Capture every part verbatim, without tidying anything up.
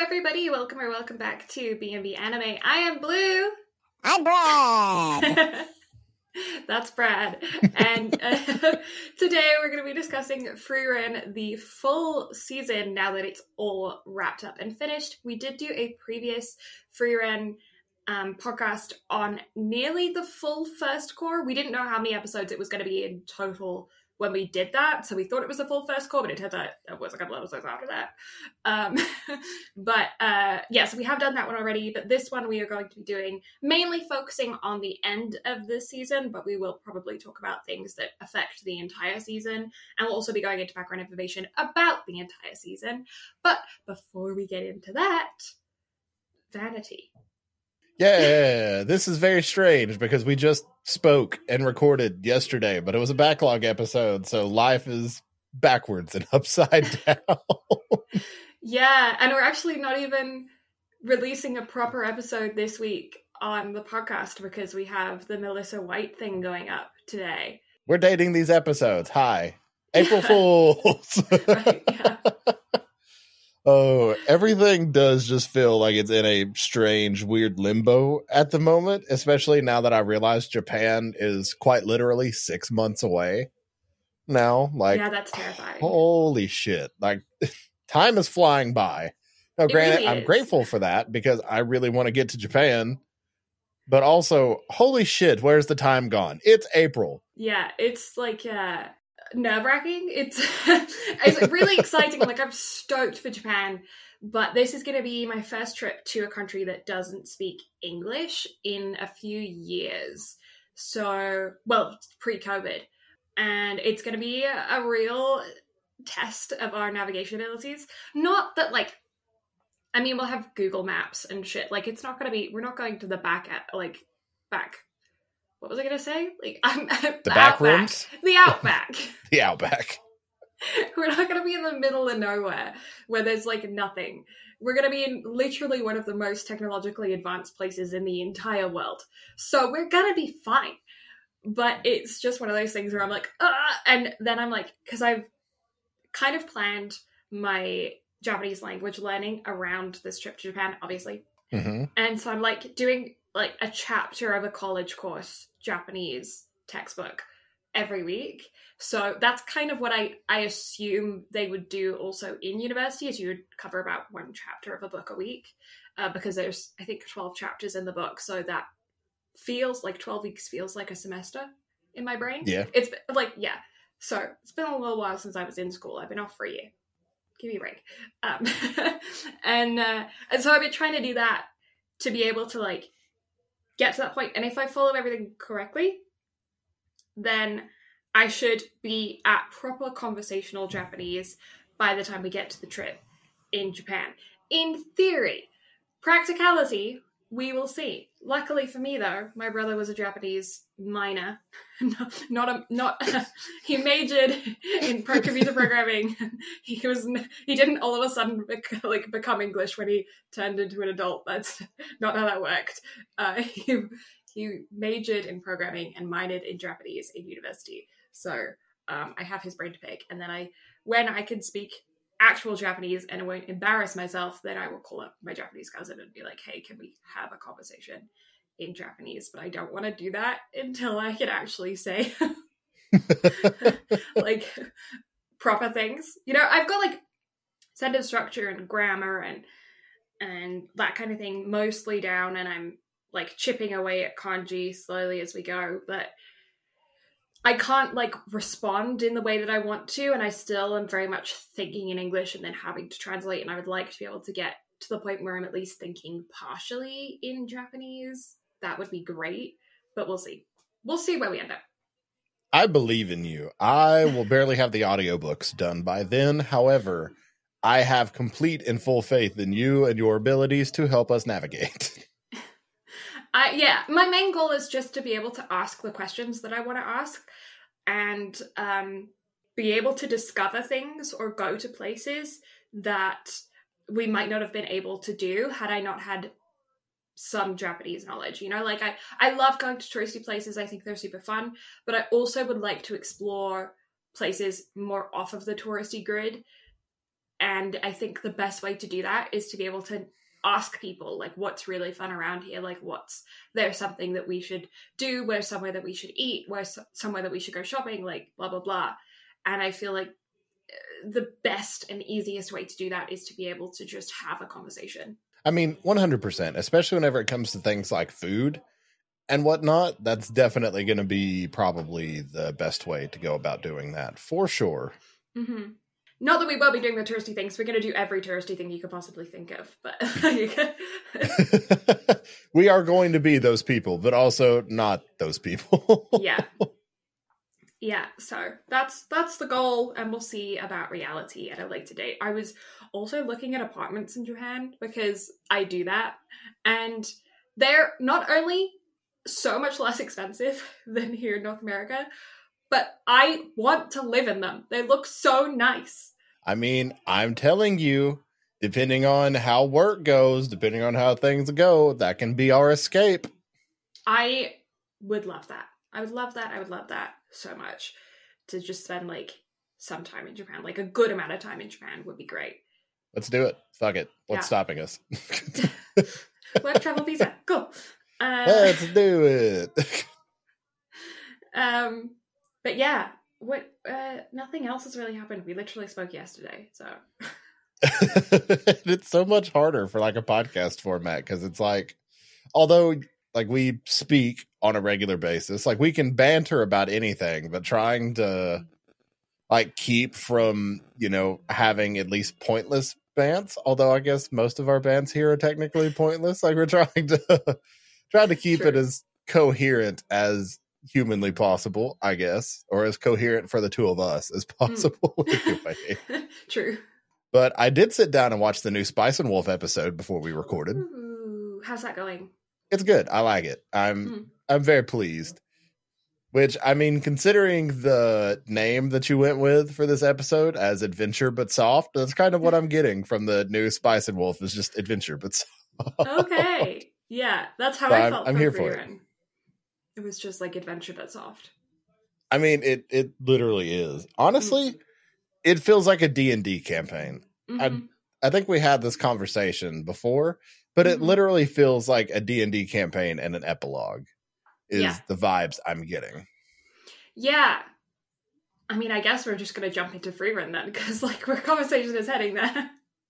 everybody, welcome or welcome back to B and B Anime. I am Blue. I'm Brad. That's Brad. And uh, today we're going to be discussing Frieren, the full season, now that it's all wrapped up and finished. We did do a previous Frieren um, podcast on nearly the full first core. We didn't know how many episodes it was going to be in total when we did that, so we thought it was the full first core, but it turns out it was a couple episodes after that. Um, but uh, yeah, so we have done that one already, but this one we are going to be doing mainly focusing on the end of the season, but we will probably talk about things that affect the entire season, and we'll also be going into background information about the entire season. But before we get into that, Vanity. Yeah, this is very strange because we just spoke and recorded yesterday, but it was a backlog episode, so life is backwards and upside down. Yeah, and we're actually not even releasing a proper episode this week on the podcast because we have the Melissa White thing going up today. We're dating these episodes. Hi. April Fools! Right, yeah. Oh, everything does just feel like it's in a strange, weird limbo at the moment, especially now that I realize Japan is quite literally six months away now. Like, yeah, that's terrifying. Holy shit. Like, time is flying by. Now, It granted, really I'm is. grateful for that because I really want to get to Japan, but also, holy shit, where's the time gone? It's April. Yeah, it's like uh, nerve-wracking. It's it's really exciting. Like, I'm stoked for Japan, but this is going to be my first trip to a country that doesn't speak English in a few years. So, well, pre-COVID. And it's going to be a, a real test of our navigation abilities. Not that, like, I mean, we'll have Google Maps and shit. Like, it's not going to be, we're not going to the back, at, like, back, what was I going to say? Like, I'm The, the back outback. rooms? The outback. The outback. We're not going to be in the middle of nowhere where there's, like, nothing. We're going to be in literally one of the most technologically advanced places in the entire world. So we're going to be fine. But it's just one of those things where I'm like, ah, and then I'm like, because I've kind of planned my Japanese language learning around this trip to Japan, obviously. Mm-hmm. And so I'm like doing like a chapter of a college course Japanese textbook every week. So that's kind of what I, I assume they would do also in university, is you would cover about one chapter of a book a week, uh, because there's, I think, twelve chapters in the book. So that feels like twelve weeks feels like a semester in my brain. Yeah. It's like, yeah. So it's been a little while since I was in school. I've been off for a year. Give me a break. Um, and, uh, and so I've been trying to do that to be able to like get to that point. And if I follow everything correctly, then I should be at proper conversational Japanese by the time we get to the trip in Japan. In theory. Practicality, we will see. Luckily for me, though, my brother was a Japanese minor. not a not. He majored in pro computer programming. He was he didn't all of a sudden bec- like become English when he turned into an adult. That's not how that worked. Uh, he he majored in programming and minored in Japanese in university. So um, I have his brain to pick, and then I when I can speak actual Japanese and I won't embarrass myself, then I will call up my Japanese cousin and be like, hey, can we have a conversation in Japanese? But I don't want to do that until I can actually say like proper things. You know, I've got like sentence structure and grammar and and that kind of thing mostly down, and I'm like chipping away at kanji slowly as we go, but I can't, like, respond in the way that I want to, and I still am very much thinking in English and then having to translate, and I would like to be able to get to the point where I'm at least thinking partially in Japanese. That would be great, but we'll see. We'll see where we end up. I believe in you. I will barely have the audiobooks done by then. However, I have complete and full faith in you and your abilities to help us navigate. Uh, yeah, my main goal is just to be able to ask the questions that I want to ask and um, be able to discover things or go to places that we might not have been able to do had I not had some Japanese knowledge. You know, like I, I love going to touristy places. I think they're super fun, but I also would like to explore places more off of the touristy grid And I think the best way to do that is to be able to ask people, like, what's really fun around here? Like, what's there's something that we should do? Where's somewhere that we should eat? Where's somewhere that we should go shopping? Like, blah, blah, blah. And I feel like the best and easiest way to do that is to be able to just have a conversation. I mean, one hundred percent, especially whenever it comes to things like food and whatnot. That's definitely going to be probably the best way to go about doing that, for sure. Mm-hmm. Not that we will be doing the touristy things. We're going to do every touristy thing you could possibly think of. But we are going to be those people, but also not those people. Yeah. Yeah, so that's that's the goal, and we'll see about reality at a later date. I was also looking at apartments in Japan because I do that, and they're not only so much less expensive than here in North America, but I want to live in them. They look so nice. I mean, I'm telling you, depending on how work goes, depending on how things go, that can be our escape. I would love that. I would love that. I would love that so much. To just spend like some time in Japan, like a good amount of time in Japan would be great. Let's do it. Fuck it. What's Yeah. stopping us? Work travel visa. Cool. Uh, Let's do it. um, but yeah, what? Uh, nothing else has really happened. We literally spoke yesterday, so. It's so much harder for like a podcast format because it's like, although like we speak on a regular basis, like we can banter about anything, but trying to like keep from, you know, having at least pointless bants. Although I guess most of our bants here are technically pointless. Like we're trying to trying to keep True. it as coherent as humanly possible, I guess, or as coherent for the two of us as possible. Anyway. True. But I did sit down and watch the new Spice and Wolf episode before we recorded. Ooh, how's that going? It's good. I like it. I'm Mm. I'm very pleased. Which, I mean, considering the name that you went with for this episode as Adventure But Soft, that's kind of what I'm getting from the new Spice and Wolf, is just Adventure But Soft. Okay. Yeah, that's how So I I'm- felt I'm for here for it. Freerun. It was just like adventure but soft. I mean, it it literally is. Honestly, it feels like a D and D campaign. Mhm. I think we had this conversation before, but it Mhm. literally feels like a D and D campaign and an epilogue is Yeah. the vibes I'm getting. Yeah. I mean, I guess we're just going to jump into Freerun then, because like our conversation is heading there.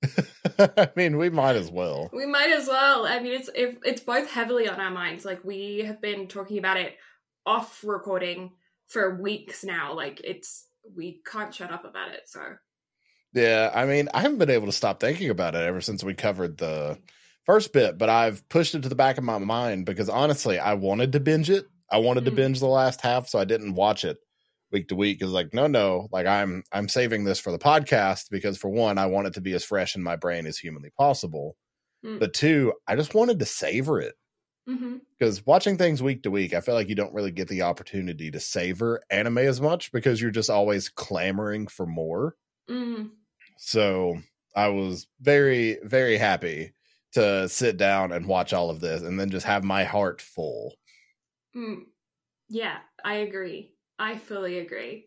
I mean, we might as well. We might as well. I mean, it's it, it's both heavily on our minds. Like we have been talking about it off recording for weeks now. Like it's we can't shut up about it. So Yeah, I mean, I haven't been able to stop thinking about it ever since we covered the first bit, but I've pushed it to the back of my mind because honestly, I wanted to binge it. I wanted to Mm. binge the last half, so I didn't watch it week to week. Because like, no, no, like I'm I'm saving this for the podcast because for one, I want it to be as fresh in my brain as humanly possible. Mm. But two, I just wanted to savor it. hmm Because watching things week to week, I feel like you don't really get the opportunity to savor anime as much because you're just always clamoring for more. mm. So I was very, very happy to sit down and watch all of this and then just have my heart full. Mm. Yeah, I agree. I fully agree.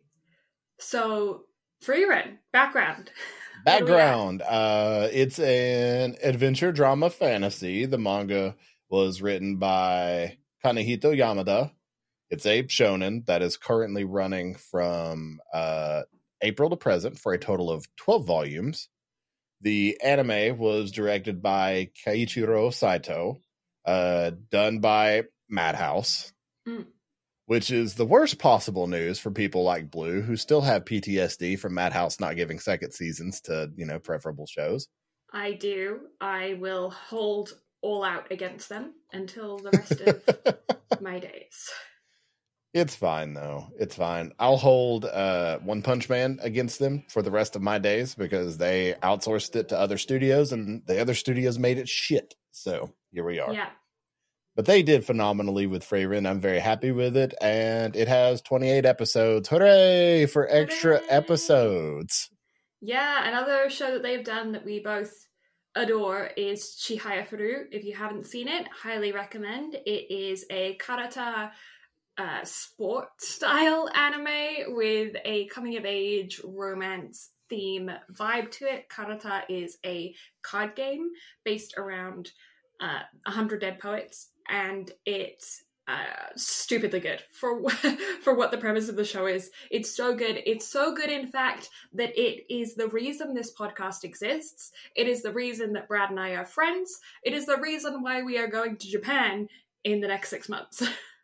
So Freerun background. What do we got? Background. Uh, it's an adventure drama fantasy. The manga was written by Kanehito Yamada. It's a shonen that is currently running from uh, April to present for a total of twelve volumes. The anime was directed by Keiichiro Saito, uh, done by Madhouse, Mm. which is the worst possible news for people like Blue, who still have P T S D from Madhouse not giving second seasons to, you know, preferable shows. I do. I will hold all out against them until the rest of my days. It's fine, though. It's fine. I'll hold uh, One Punch Man against them for the rest of my days because they outsourced it to other studios and the other studios made it shit. So here we are. Yeah. But they did phenomenally with Freerun. I'm very happy with it. And it has twenty-eight episodes. Hooray for extra Hooray! episodes. Yeah, another show that they've done that we both adore is Chihaya Furu. If you haven't seen it, highly recommend. It is a karata uh, sport style anime with a coming of age romance theme vibe to it. Karata is a card game based around uh, one hundred Dead Poets, and it's uh, stupidly good for for what the premise of the show is. It's so good. It's so good, in fact, that it is the reason this podcast exists. It is the reason that Brad and I are friends. It is the reason why we are going to Japan in the next six months.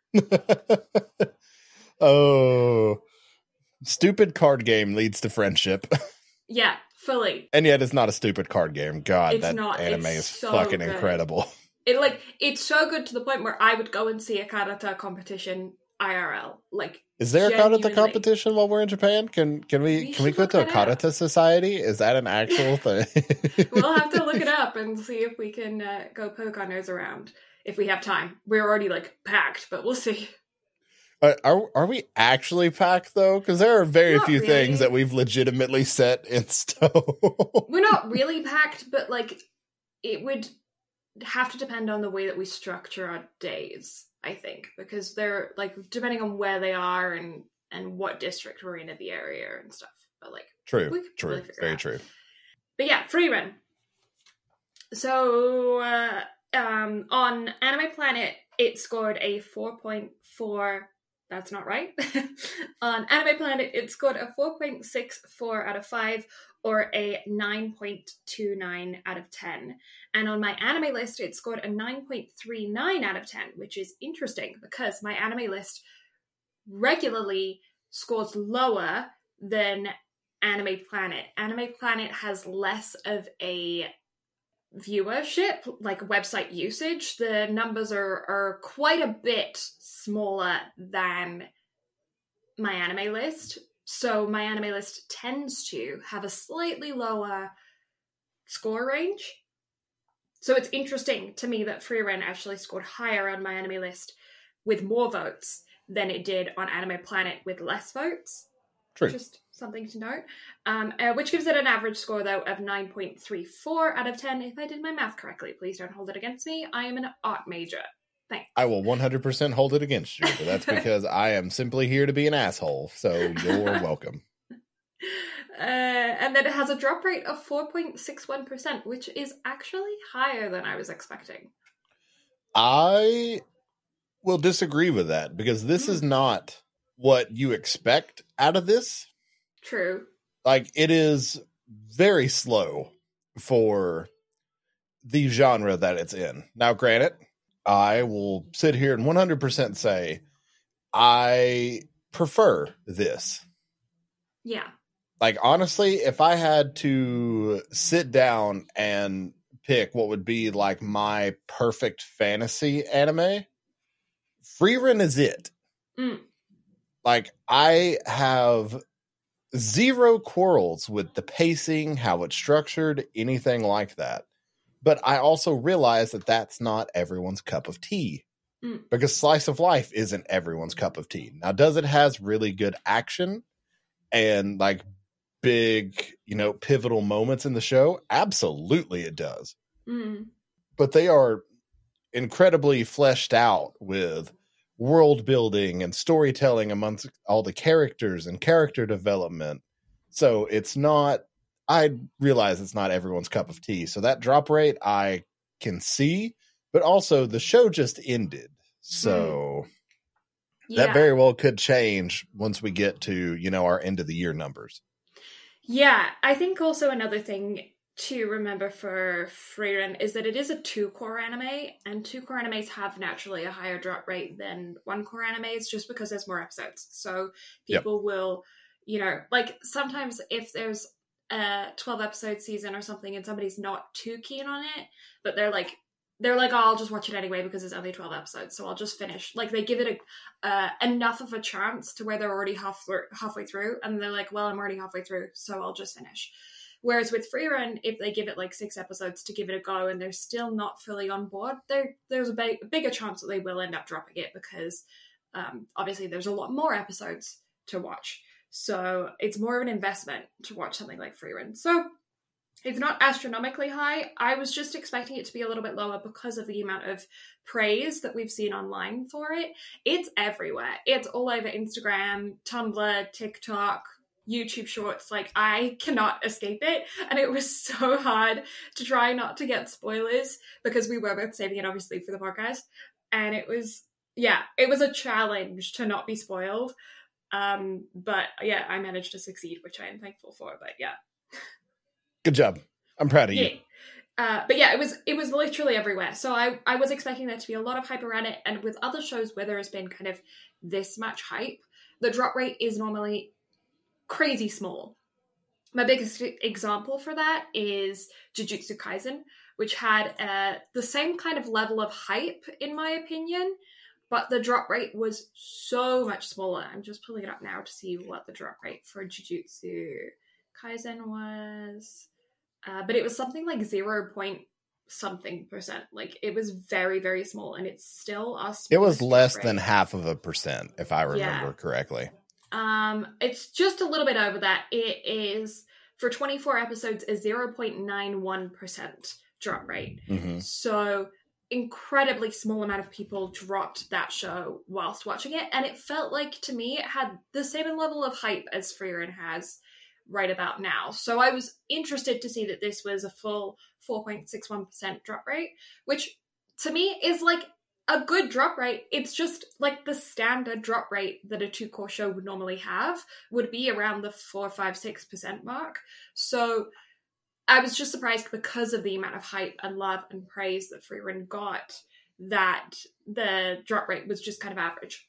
Oh, stupid card game leads to friendship. Yeah, fully. And yet it's not a stupid card game. God, It's that not. anime It's is so fucking good. incredible. It like it's so good to the point where I would go and see a karate competition I R L. Like, Is there a genuinely. karate competition while we're in Japan? Can can we, We can we should go to a look that up. karate society? Is that an actual thing? We'll have to look it up and see if we can uh, go poke our nose around if we have time. We're already like packed, but we'll see. Uh, are are we actually packed though? Because there are very Not few really. things that we've legitimately set in stone. We're not really packed, but like it would have to depend on the way that we structure our days, I think, because they're like depending on where they are and and what district we're in at the area and stuff. But like True, we could true, really figure it very out. true. But yeah, free run. So uh, um, on Anime Planet, it scored a four point four. That's not right. On Anime Planet, it scored a four point six four out of five, or a nine point two nine out of ten. And on my anime list, it scored a nine point three nine out of ten, which is interesting because my anime list regularly scores lower than Anime Planet. Anime Planet has less of a viewership, like website usage. The numbers are, are quite a bit smaller than my anime list. So my anime list tends to have a slightly lower score range. So it's interesting to me that Freerun actually scored higher on my anime list with more votes than it did on Anime Planet with less votes. True. Just something to note. Um, uh, which gives it an average score, though, of nine point three four out of ten. If I did my math correctly, please don't hold it against me. I am an art major. Thanks. I will one hundred percent hold it against you, but that's because I am simply here to be an asshole. So you're welcome. Uh, and then it has a drop rate of four point six one percent, which is actually higher than I was expecting. I will disagree with that because this is not what you expect out of this. True. Like, it is very slow for the genre that it's in. Now, granted, I will sit here and one hundred percent say I prefer this. Yeah. Like, honestly, if I had to sit down and pick what would be like my perfect fantasy anime, Freerun is it. Mm. Like, I have zero quarrels with the pacing, how it's structured, anything like that. But I also realize that that's not everyone's cup of tea. Mm. Because Slice of Life isn't everyone's cup of tea. Now, does it has really good action and like big, you know, pivotal moments in the show? Absolutely it does. Mm. But they are incredibly fleshed out with world building and storytelling amongst all the characters and character development. So it's not, I realize it's not everyone's cup of tea. So that drop rate I can see, but also the show just ended. So Yeah. that very well could change once we get to, you know, our end of the year numbers. Yeah, I think also another thing to remember for Freerun is that it is a two-core anime, and two-core animes have naturally a higher drop rate than one-core animes just because there's more episodes. So people yep. will, you know, like sometimes if there's a twelve-episode season or something and somebody's not too keen on it, but they're like, they're like, oh, I'll just watch it anyway because it's only twelve episodes, so I'll just finish. Like, they give it a uh, enough of a chance to where they're already half halfway through, and they're like, well, I'm already halfway through, so I'll just finish. Whereas with Freerun, if they give it like six episodes to give it a go and they're still not fully on board, there there's a, big, a bigger chance that they will end up dropping it because um, obviously there's a lot more episodes to watch. So it's more of an investment to watch something like Freerun. So it's not astronomically high. I was just expecting it to be a little bit lower because of the amount of praise that we've seen online for it. It's everywhere. It's all over Instagram, Tumblr, TikTok, YouTube shorts. Like, I cannot escape it. And it was so hard to try not to get spoilers because we were both saving it, obviously, for the podcast. And it was, yeah, it was a challenge to not be spoiled. Um, but yeah, I managed to succeed, which I am thankful for. But yeah. Good job. I'm proud of you. Yeah. Uh, but yeah, it was it was literally everywhere. So I, I was expecting there to be a lot of hype around it. And with other shows where there has been kind of this much hype, the drop rate is normally crazy small. My biggest example for that is Jujutsu Kaisen, which had uh, the same kind of level of hype, in my opinion, but the drop rate was so much smaller. I'm just pulling it up now to see what the drop rate for Jujutsu Kaisen was. Uh, but it was something like zero point something percent. Like, it was very, very small, and it's still us. It was less than half of a percent, if I remember yeah. correctly. Um, it's just a little bit over that. It is, for twenty-four episodes, a zero point nine one percent drop rate. Mm-hmm. So, incredibly small amount of people dropped that show whilst watching it, and it felt like, to me, it had the same level of hype as Frieren has right about now. So I was interested to see that this was a full four point six one percent drop rate, which to me is like a good drop rate. It's just like the standard drop rate that a two core show would normally have would be around the four, five, six percent mark. So I was just surprised because of the amount of hype and love and praise that Frieren got that the drop rate was just kind of average.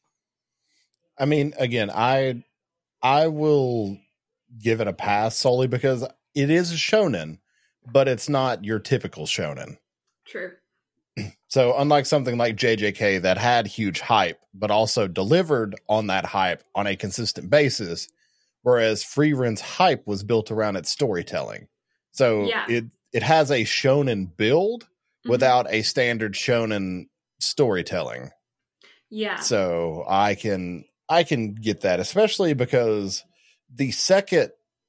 I mean, again, I I will give it a pass solely because it is a shonen, but it's not your typical shonen. True. So unlike something like J J K that had huge hype, but also delivered on that hype on a consistent basis, whereas Frieren's hype was built around its storytelling. So yeah. it, it has a shonen build mm-hmm. without a standard shonen storytelling. Yeah. So I can, I can get that, especially because the second,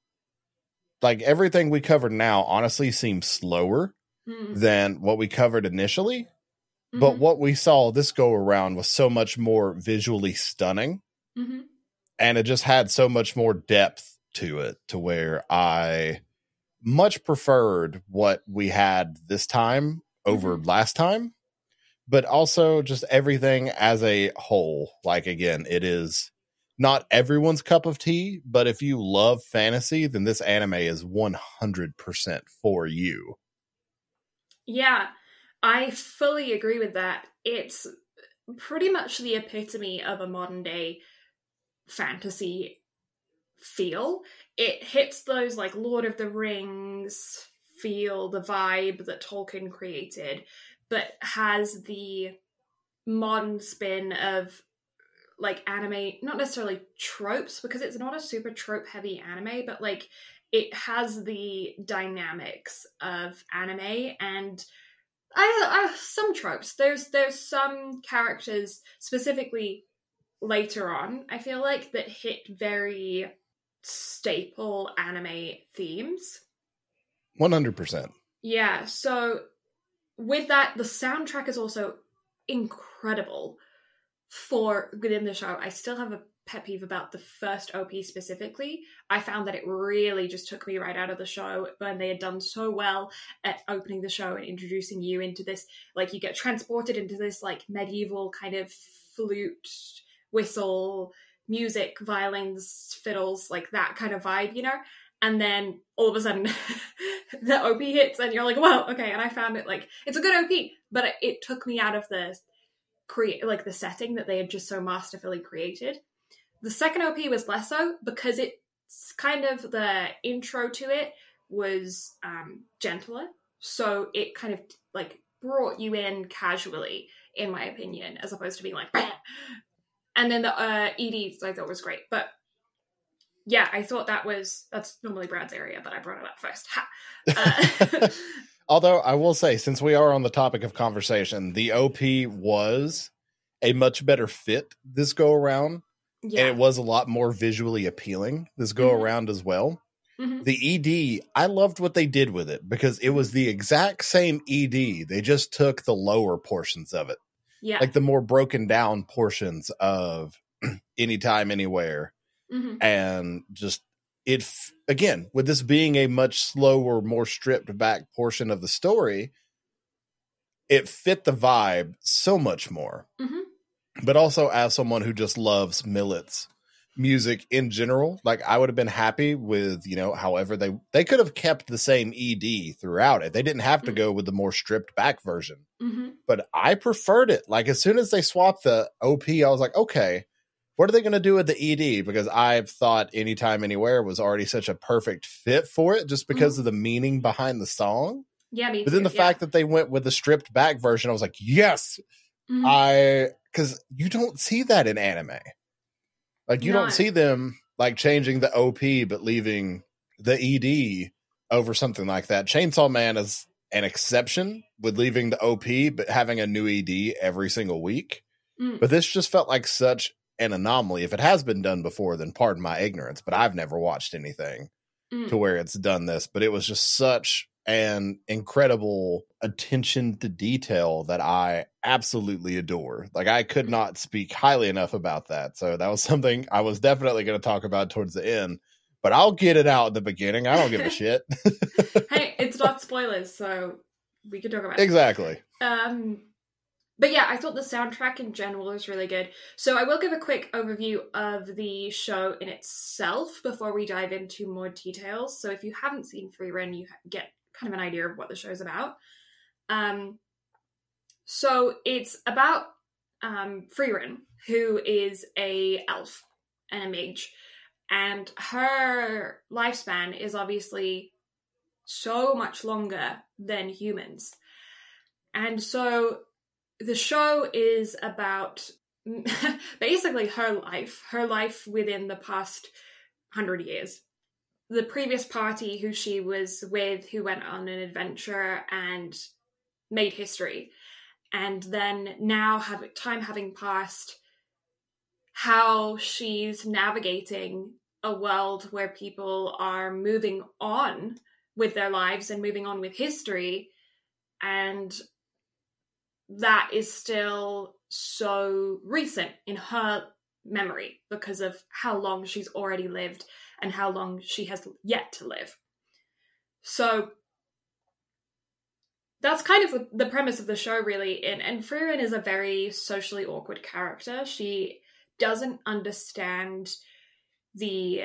like everything we covered now, honestly seems slower mm-hmm. than what we covered initially. Mm-hmm. But what we saw this go around was so much more visually stunning. Mm-hmm. And it just had so much more depth to it to where I much preferred what we had this time over mm-hmm. last time. But also just everything as a whole. Like, again, it is not everyone's cup of tea, but if you love fantasy, then this anime is one hundred percent for you. Yeah, I fully agree with that. It's pretty much the epitome of a modern day fantasy feel. It hits those like Lord of the Rings feel, the vibe that Tolkien created, but has the modern spin of like anime, not necessarily tropes, because it's not a super trope heavy anime, but like it has the dynamics of anime and I, I some tropes. There's there's some characters specifically later on, I feel like, that hit very staple anime themes. one hundred percent. Yeah, so with that, the soundtrack is also incredible for within the show. I still have a pet peeve about the first O P specifically. I found that it really just took me right out of the show when they had done so well at opening the show and introducing you into this, like you get transported into this like medieval kind of flute, whistle, music, violins, fiddles, like that kind of vibe, you know? And then all of a sudden the O P hits and you're like, wow, okay. And I found it like, it's a good O P, but it, it took me out of the create like the setting that they had just so masterfully created. The second O P was less so because it's kind of the intro to it was um, gentler. So it kind of like brought you in casually, in my opinion, as opposed to being like, bah! And then the uh, E Ds I thought was great. But yeah, I thought that was, that's normally Brad's area, but I brought it up first. Ha! Uh, Although I will say, since we are on the topic of conversation, the O P was a much better fit this go around. Yeah. And it was a lot more visually appealing this go mm-hmm. around as well. Mm-hmm. The E D, I loved what they did with it because it was the exact same E D. They just took the lower portions of it. Yeah. Like the more broken down portions of Anytime, Anywhere. Mm-hmm. And just it f- again, with this being a much slower, more stripped back portion of the story, it fit the vibe so much more. Mm-hmm. But also, as someone who just loves Millet's music in general, like I would have been happy with, you know, however they they could have kept the same E D throughout it. They didn't have to Mm-hmm. go with the more stripped back version. Mm-hmm. But I preferred it. Like as soon as they swapped the O P, I was like, okay, what are they going to do with the E D? Because I've thought Anytime Anywhere was already such a perfect fit for it just because Mm-hmm. of the meaning behind the song. Yeah, me But too. then the yeah. fact that they went with the stripped back version, I was like, yes, Mhm. I, because you don't see that in anime. Like you No. don't see them like changing the O P but leaving the E D over something like that. Chainsaw Man is an exception with leaving the O P but having a new E D every single week. Mm. But this just felt like such an anomaly. If it has been done before, then pardon my ignorance, but I've never watched anything Mm. to where it's done this. But it was just such an incredible attention to detail that I absolutely adore. Like I could not speak highly enough about that. So that was something I was definitely going to talk about towards the end, but I'll get it out in the beginning. I don't give a shit. Hey, it's not spoilers, so we can talk about it. Exactly. Um, but yeah, I thought the soundtrack in general was really good. So I will give a quick overview of the show in itself before we dive into more details. So if you haven't seen Frieren, you get kind of an idea of what the show's about. Um, so it's about um, Frieren, who is a elf and a mage, and her lifespan is obviously so much longer than humans. And so the show is about basically her life, her life within the past hundred years. The previous party who she was with, who went on an adventure and made history. And then now, have time having passed, how she's navigating a world where people are moving on with their lives and moving on with history, and that is still so recent in her memory because of how long she's already lived and how long she has yet to live. So that's kind of the premise of the show, really. And, and Frieren is a very socially awkward character. She doesn't understand the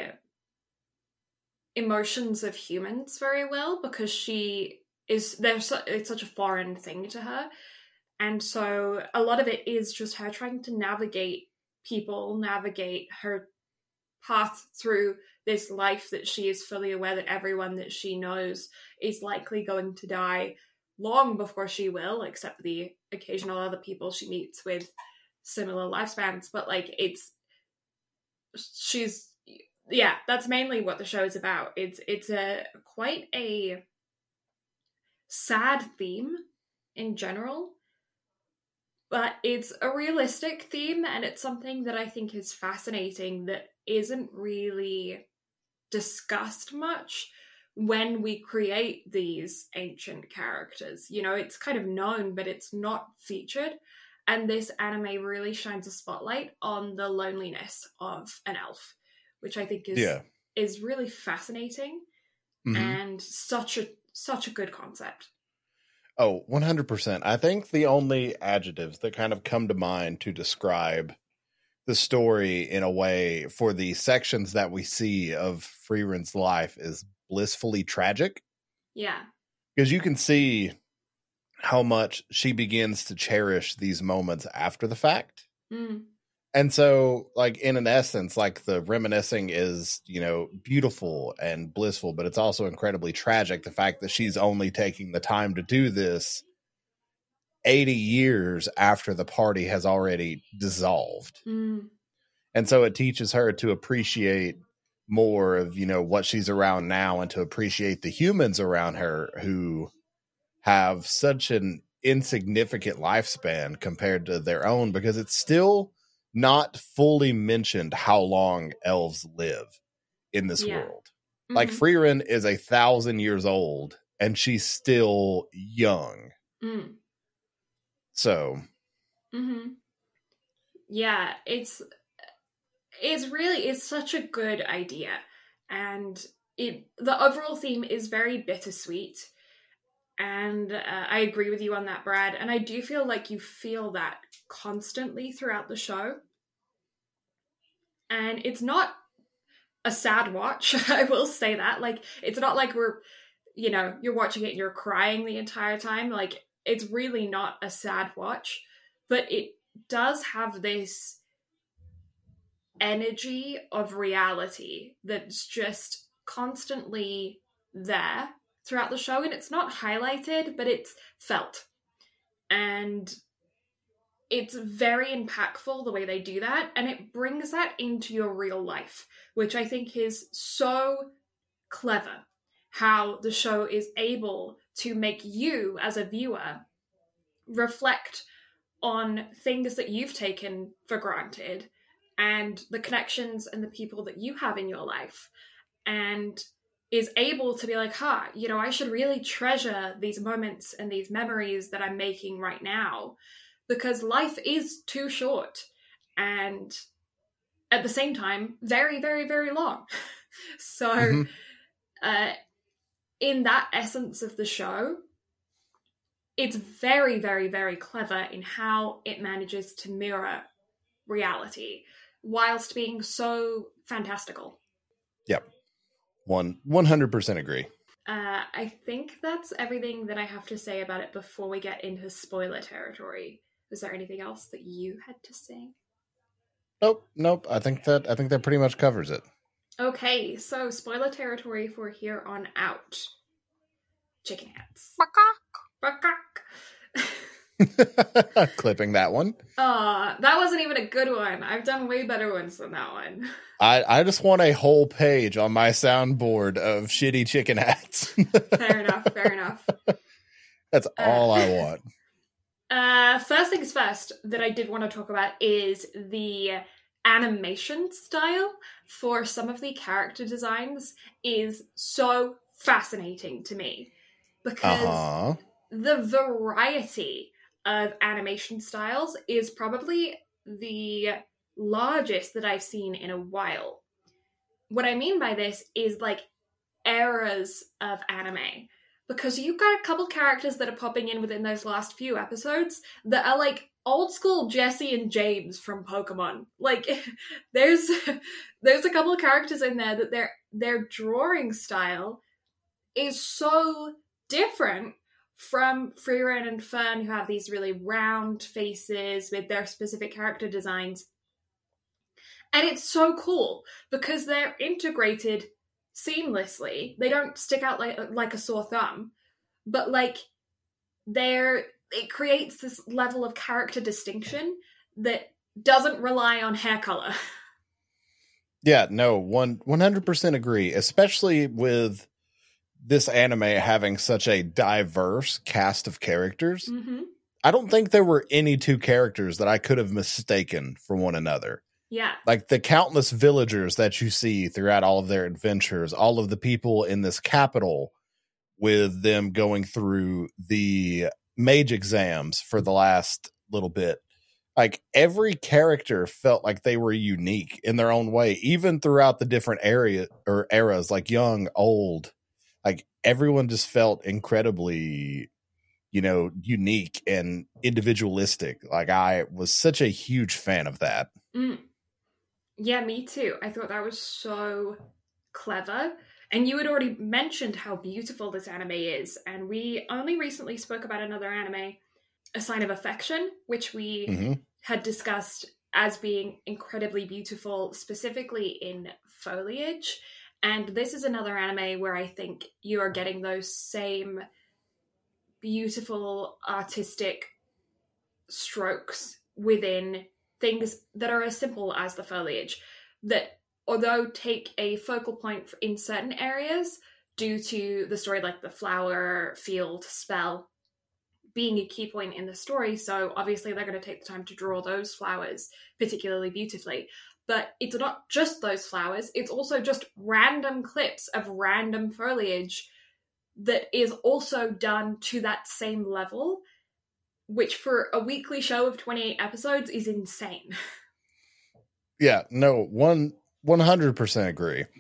emotions of humans very well because she is, there's so, it's such a foreign thing to her. And so a lot of it is just her trying to navigate people, navigate her path through this life that she is fully aware that everyone that she knows is likely going to die long before she will, except for the occasional other people she meets with similar lifespans. But like, it's, she's, yeah, that's mainly what the show is about. It's, it's a quite a sad theme in general, but it's a realistic theme, and it's something that I think is fascinating that isn't really discussed much when we create these ancient characters. You know, it's kind of known, but it's not featured. And this anime really shines a spotlight on the loneliness of an elf, which I think is Yeah. is really fascinating Mhm. and such a such a good concept. Oh, one hundred percent. I think the only adjectives that kind of come to mind to describe the story in a way for the sections that we see of Frieren's life is blissfully tragic. Yeah. Because you can see how much she begins to cherish these moments after the fact. Mm. And so, like, in an essence, like, the reminiscing is, you know, beautiful and blissful, but it's also incredibly tragic. The fact that she's only taking the time to do this eighty years after the party has already dissolved. Mm. And so it teaches her to appreciate more of, you know, what she's around now and to appreciate the humans around her who have such an insignificant lifespan compared to their own, because it's still not fully mentioned how long elves live in this Yeah. world. Like, Mhm. Frieren is a thousand years old and she's still young. Mm. So, Mm-hmm. Yeah, it's it's really it's such a good idea, and it the overall theme is very bittersweet. And uh, I agree with you on that, Brad. And I do feel like you feel that constantly throughout the show. And it's not a sad watch, I will say that. Like, it's not like we're, you know, you're watching it and you're crying the entire time. Like, it's really not a sad watch. But it does have this energy of reality that's just constantly there throughout the show, and it's not highlighted, but it's felt. And it's very impactful the way they do that, and it brings that into your real life, which I think is so clever, how the show is able to make you, as a viewer, reflect on things that you've taken for granted, and the connections and the people that you have in your life, and is able to be like, huh, you know, I should really treasure these moments and these memories that I'm making right now, because life is too short and at the same time, very, very, very long. So mm-hmm. uh, in that essence of the show, it's very, very, very clever in how it manages to mirror reality whilst being so fantastical. Yep. One, 100% agree. Uh, I think that's everything that I have to say about it before we get into spoiler territory. Was there anything else that you had to say? Nope, nope. I think that I think that pretty much covers it. Okay, so spoiler territory for here on out. Chicken hats. Clipping that one. Uh, that wasn't even a good one. I've done way better ones than that one. I, I just want a whole page on my soundboard of shitty chicken hats. Fair enough, fair enough. That's all uh, I want. Uh, first things first that I did want to talk about is the animation style for some of the character designs is so fascinating to me. Because uh-huh. the variety of animation styles is probably the largest that I've seen in a while. What I mean by this is like eras of anime, because you've got a couple characters that are popping in within those last few episodes that are like old school Jesse and James from Pokemon. Like there's there's a couple of characters in there that their their drawing style is so different from Frieren and Fern, who have these really round faces with their specific character designs. And it's so cool because they're integrated seamlessly. They don't stick out like, like a sore thumb, but like they're, it creates this level of character distinction that doesn't rely on hair color. Yeah, no, one, 100% agree, especially with this anime having such a diverse cast of characters. Mm-hmm. I don't think there were any two characters that I could have mistaken for one another. Yeah. Like the countless villagers that you see throughout all of their adventures, all of the people in this capital with them going through the mage exams for the last little bit. Like every character felt like they were unique in their own way, even throughout the different area or eras, like young, old. Like everyone just felt incredibly, you know, unique and individualistic. Like I was such a huge fan of that. Mm. Yeah, me too. I thought that was so clever. And you had already mentioned how beautiful this anime is. And we only recently spoke about another anime, A Sign of Affection, which we mm-hmm. had discussed as being incredibly beautiful, specifically in foliage. And this is another anime where I think you are getting those same beautiful artistic strokes within things that are as simple as the foliage, that although take a focal point in certain areas due to the story, like the flower, field, spell being a key point in the story, so obviously they're going to take the time to draw those flowers particularly beautifully. But it's not just those flowers, it's also just random clips of random foliage that is also done to that same level, which for a weekly show of twenty-eight episodes is insane. Yeah, no, one, 100% agree.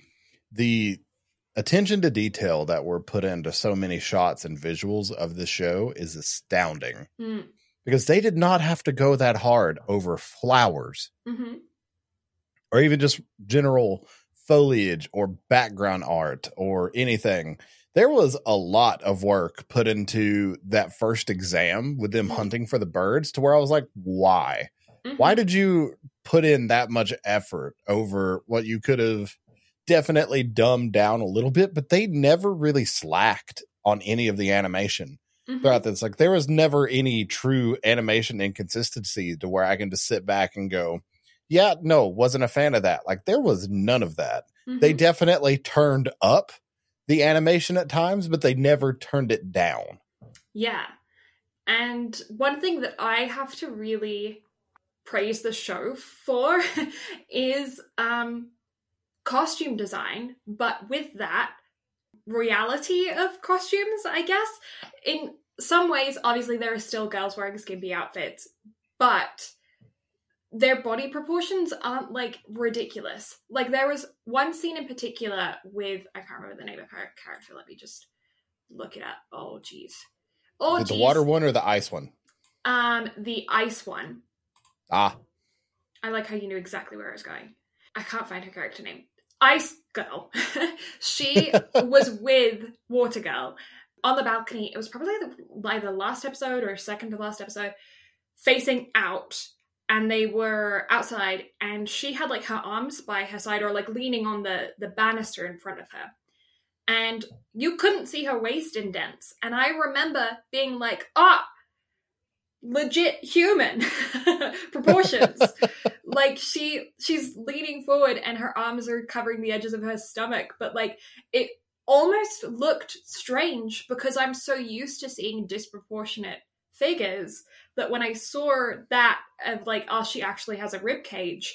the attention to detail that were put into so many shots and visuals of the show is astounding. Mm. Because they did not have to go that hard over flowers. Mm-hmm. Or even just general foliage or background art or anything. There was a lot of work put into that first exam with them hunting for the birds to where I was like, why? Mm-hmm. Why did you put in that much effort over what you could have definitely dumbed down a little bit? But they never really slacked on any of the animation mm-hmm. throughout this. Like, there was never any true animation inconsistency to where I can just sit back and go, yeah, no, wasn't a fan of that. Like, there was none of that. Mm-hmm. They definitely turned up the animation at times, but they never turned it down. Yeah. And one thing that I have to really praise the show for is um, costume design, but with that, reality of costumes, I guess. In some ways, obviously, there are still girls wearing skimpy outfits, but their body proportions aren't, like, ridiculous. Like, there was one scene in particular with, I can't remember the name of her character, let me just look it up. Oh, jeez. Oh, Is it the water one or the ice one? Um, the ice one. Ah. I like how you knew exactly where I was going. I can't find her character name. Ice Girl. She was with Water Girl on the balcony. It was probably the, either the last episode or second to last episode, facing out. And they were outside, and she had, like, her arms by her side or, like, leaning on the, the banister in front of her. And you couldn't see her waist indents. And I remember being like, ah, legit human proportions. Like, she she's leaning forward, and her arms are covering the edges of her stomach. But, like, it almost looked strange because I'm so used to seeing disproportionate figures that when I saw that of like, oh, she actually has a rib cage,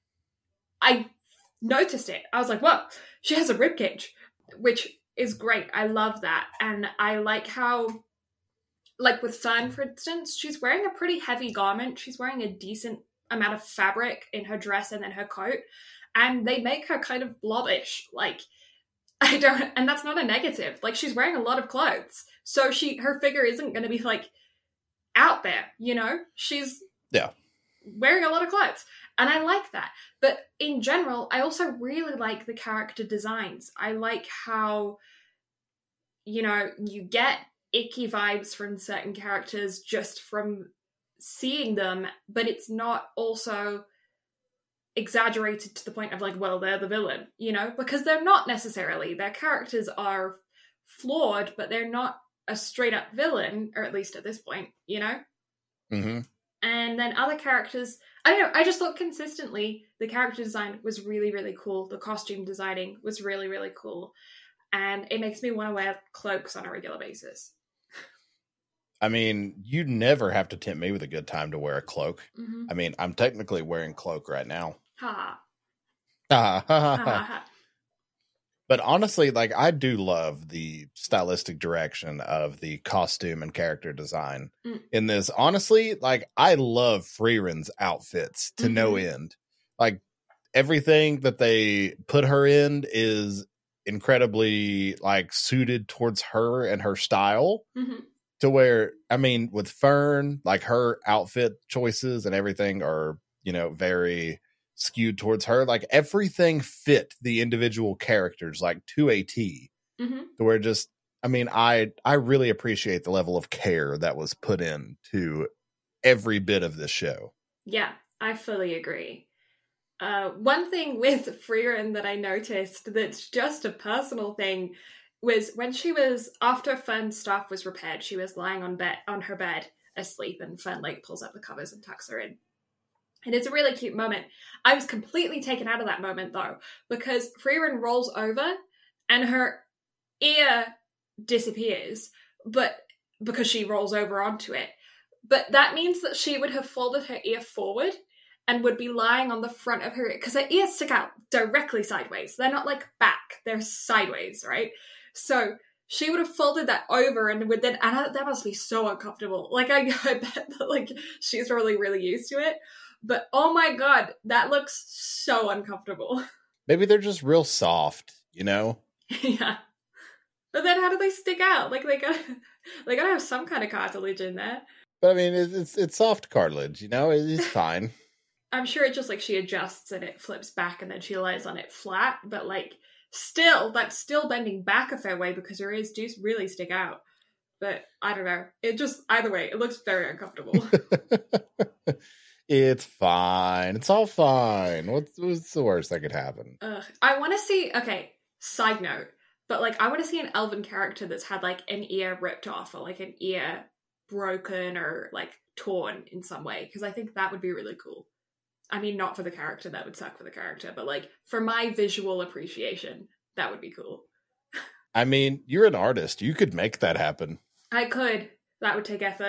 I noticed it. I was like, whoa, she has a rib cage, which is great. I love that. And I like how, like with Fern, for instance, she's wearing a pretty heavy garment. She's wearing a decent amount of fabric in her dress and then her coat. And they make her kind of blobbish. Like, I don't, and that's not a negative. Like, she's wearing a lot of clothes. So she, her figure isn't going to be like, out there, you know, she's yeah wearing a lot of clothes, and I like that. But in general, I also really like the character designs. I like how, you know, you get icky vibes from certain characters just from seeing them, but it's not also exaggerated to the point of like, well, they're the villain, you know, because they're not necessarily. Their characters are flawed, but they're not a straight up villain, or at least at this point, you know? Mm-hmm. And then other characters, I don't know, I just thought consistently the character design was really, really cool. The costume designing was really, really cool. And it makes me want to wear cloaks on a regular basis. I mean, you never have to tempt me with a good time to wear a cloak. Mm-hmm. I mean, I'm technically wearing cloak right now. Ha. Ha ha ha ha. But honestly, like, I do love the stylistic direction of the costume and character design mm. in this. Honestly, like, I love Frieren's outfits to mm-hmm. no end. Like, everything that they put her in is incredibly, like, suited towards her and her style. Mm-hmm. To where, I mean, with Fern, like, her outfit choices and everything are, you know, very skewed towards her. Like, everything fit the individual characters like to a T. Mm-hmm. To where just, I mean, I I really appreciate the level of care that was put in to every bit of this show. Yeah, I fully agree. Uh, one thing with Frieren that I noticed that's just a personal thing was when she was, after Fern's stuff was repaired, she was lying on bed on her bed asleep, and Fern like pulls up the covers and tucks her in. And it's a really cute moment. I was completely taken out of that moment, though, because Frieren rolls over and her ear disappears, but because she rolls over onto it. But that means that she would have folded her ear forward and would be lying on the front of her ear, because her ears stick out directly sideways. They're not like back, they're sideways, right? So she would have folded that over and would then, and I, that must be so uncomfortable. Like, I, I bet that, like, she's probably really used to it. But oh my god, that looks so uncomfortable. Maybe they're just real soft, you know? Yeah. But then how do they stick out? Like, they gotta, they gotta have some kind of cartilage in there. But I mean, it's it's, it's soft cartilage, you know? It's fine. I'm sure it's just like she adjusts and it flips back and then she lies on it flat. But like, still, that's still bending back a fair way because her ears do really stick out. But I don't know. It just, either way, it looks very uncomfortable. It's fine. It's all fine. What's, what's the worst that could happen? Ugh. I want to see, okay, side note, but like, I want to see an elven character that's had like an ear ripped off or like an ear broken or like torn in some way, because I think that would be really cool. I mean, not for the character, that would suck for the character, but like for my visual appreciation, that would be cool. I mean, you're an artist. You could make that happen. I could. That would take effort.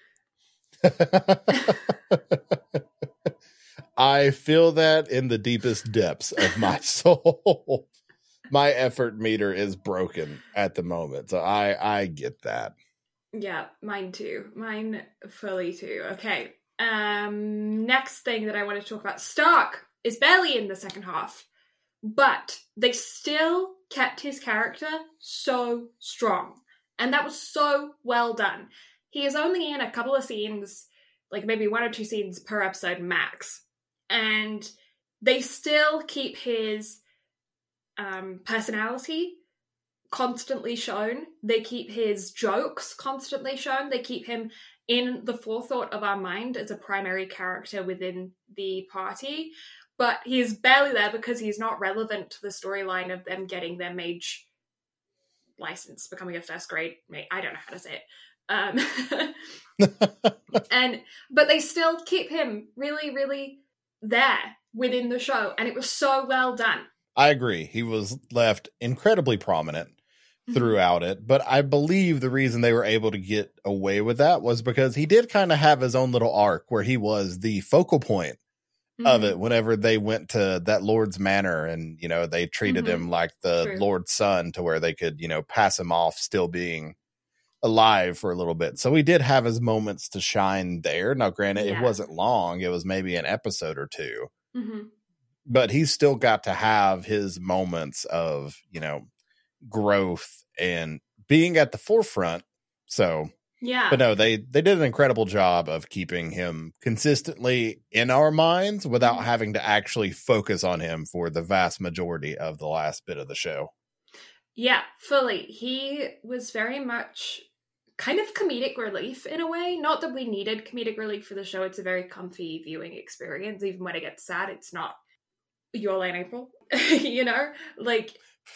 I feel that in the deepest depths of my soul. My effort meter is broken at the moment, so I I get that. Yeah, mine too. Mine fully too. Okay. Um, next thing that I want to talk about. Stark is barely in the second half, but they still kept his character so strong. And that was so well done. He is only in a couple of scenes, like maybe one or two scenes per episode max. And they still keep his um, personality constantly shown. They keep his jokes constantly shown. They keep him in the forethought of our mind as a primary character within the party. But he's barely there because he's not relevant to the storyline of them getting their mage license, becoming a first grade mage. I don't know how to say it. Um, and but they still keep him really, really there within the show, and it was so well done. I agree. He was left incredibly prominent throughout it, but I believe the reason they were able to get away with that was because he did kind of have his own little arc where he was the focal point mm-hmm. of it whenever they went to that Lord's manor and, you know, they treated mm-hmm. him like the True. Lord's son to where they could, you know, pass him off still being alive for a little bit. So he did have his moments to shine there. Now, granted, yeah. it wasn't long. It was maybe an episode or two. Mm-hmm. But he's still got to have his moments of, you know, growth and being at the forefront. So, yeah. But no, they, they did an incredible job of keeping him consistently in our minds without mm-hmm. having to actually focus on him for the vast majority of the last bit of the show. Yeah, fully. He was very much kind of comedic relief in a way. Not that we needed comedic relief for the show. It's a very comfy viewing experience. Even when it gets sad, it's not Your Line April, you know? Like,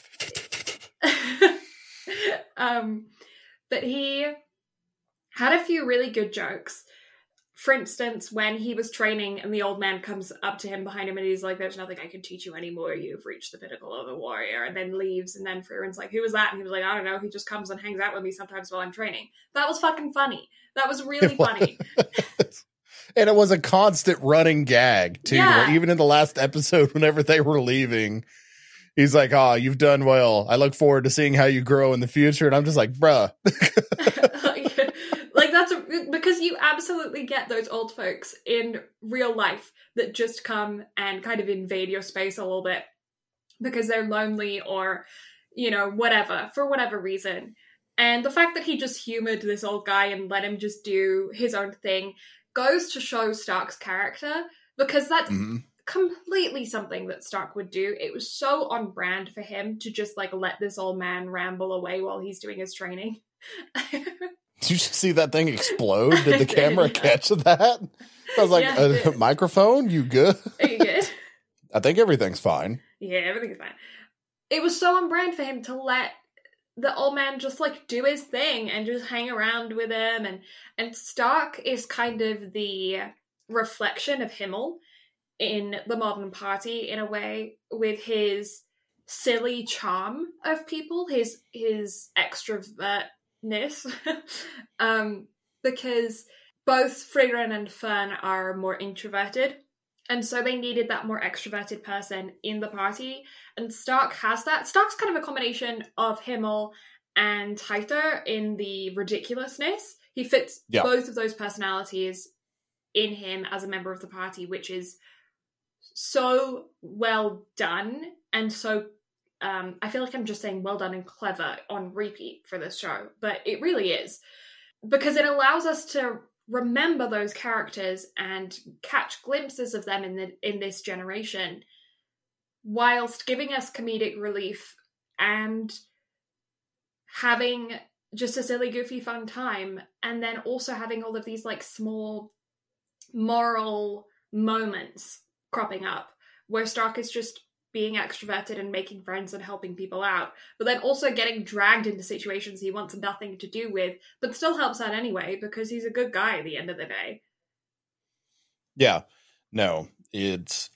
um, but he had a few really good jokes. For instance, when he was training and the old man comes up to him behind him and he's like, there's nothing I can teach you anymore. You've reached the pinnacle of a warrior, and then leaves. And then Frierin's like, who was that? And he was like, I don't know. He just comes and hangs out with me sometimes while I'm training. That was fucking funny. That was really funny. And it was a constant running gag, too. Yeah. Even in the last episode, whenever they were leaving, he's like, oh, you've done well. I look forward to seeing how you grow in the future. And I'm just like, bruh. Like, that's a, because you absolutely get those old folks in real life that just come and kind of invade your space a little bit because they're lonely or, you know, whatever, for whatever reason. And the fact that he just humored this old guy and let him just do his own thing goes to show Stark's character, because that's mm-hmm. completely something that Stark would do. It was so on brand for him to just like let this old man ramble away while he's doing his training. Did you see that thing explode? Did the camera catch that? I was like, yeah, a microphone? You good? Are you good? I think everything's fine. Yeah, everything's fine. It was so on brand for him to let the old man just like do his thing and just hang around with him. And, and Stark is kind of the reflection of Himmel in the modern party in a way, with his silly charm of people, his, his extrovert um, because both Frieren and Fern are more introverted, and so they needed that more extroverted person in the party, and Stark has that. Stark's kind of a combination of Himmel and Heither in the ridiculousness. He fits yeah. both of those personalities in him as a member of the party, which is so well done and so Um, I feel like I'm just saying well done and clever on repeat for this show, but it really is. Because it allows us to remember those characters and catch glimpses of them in the in this generation, whilst giving us comedic relief and having just a silly, goofy, fun time, and then also having all of these like small moral moments cropping up where Stark is just being extroverted and making friends and helping people out, but then also getting dragged into situations he wants nothing to do with, but still helps out anyway because he's a good guy at the end of the day. Yeah, no, it's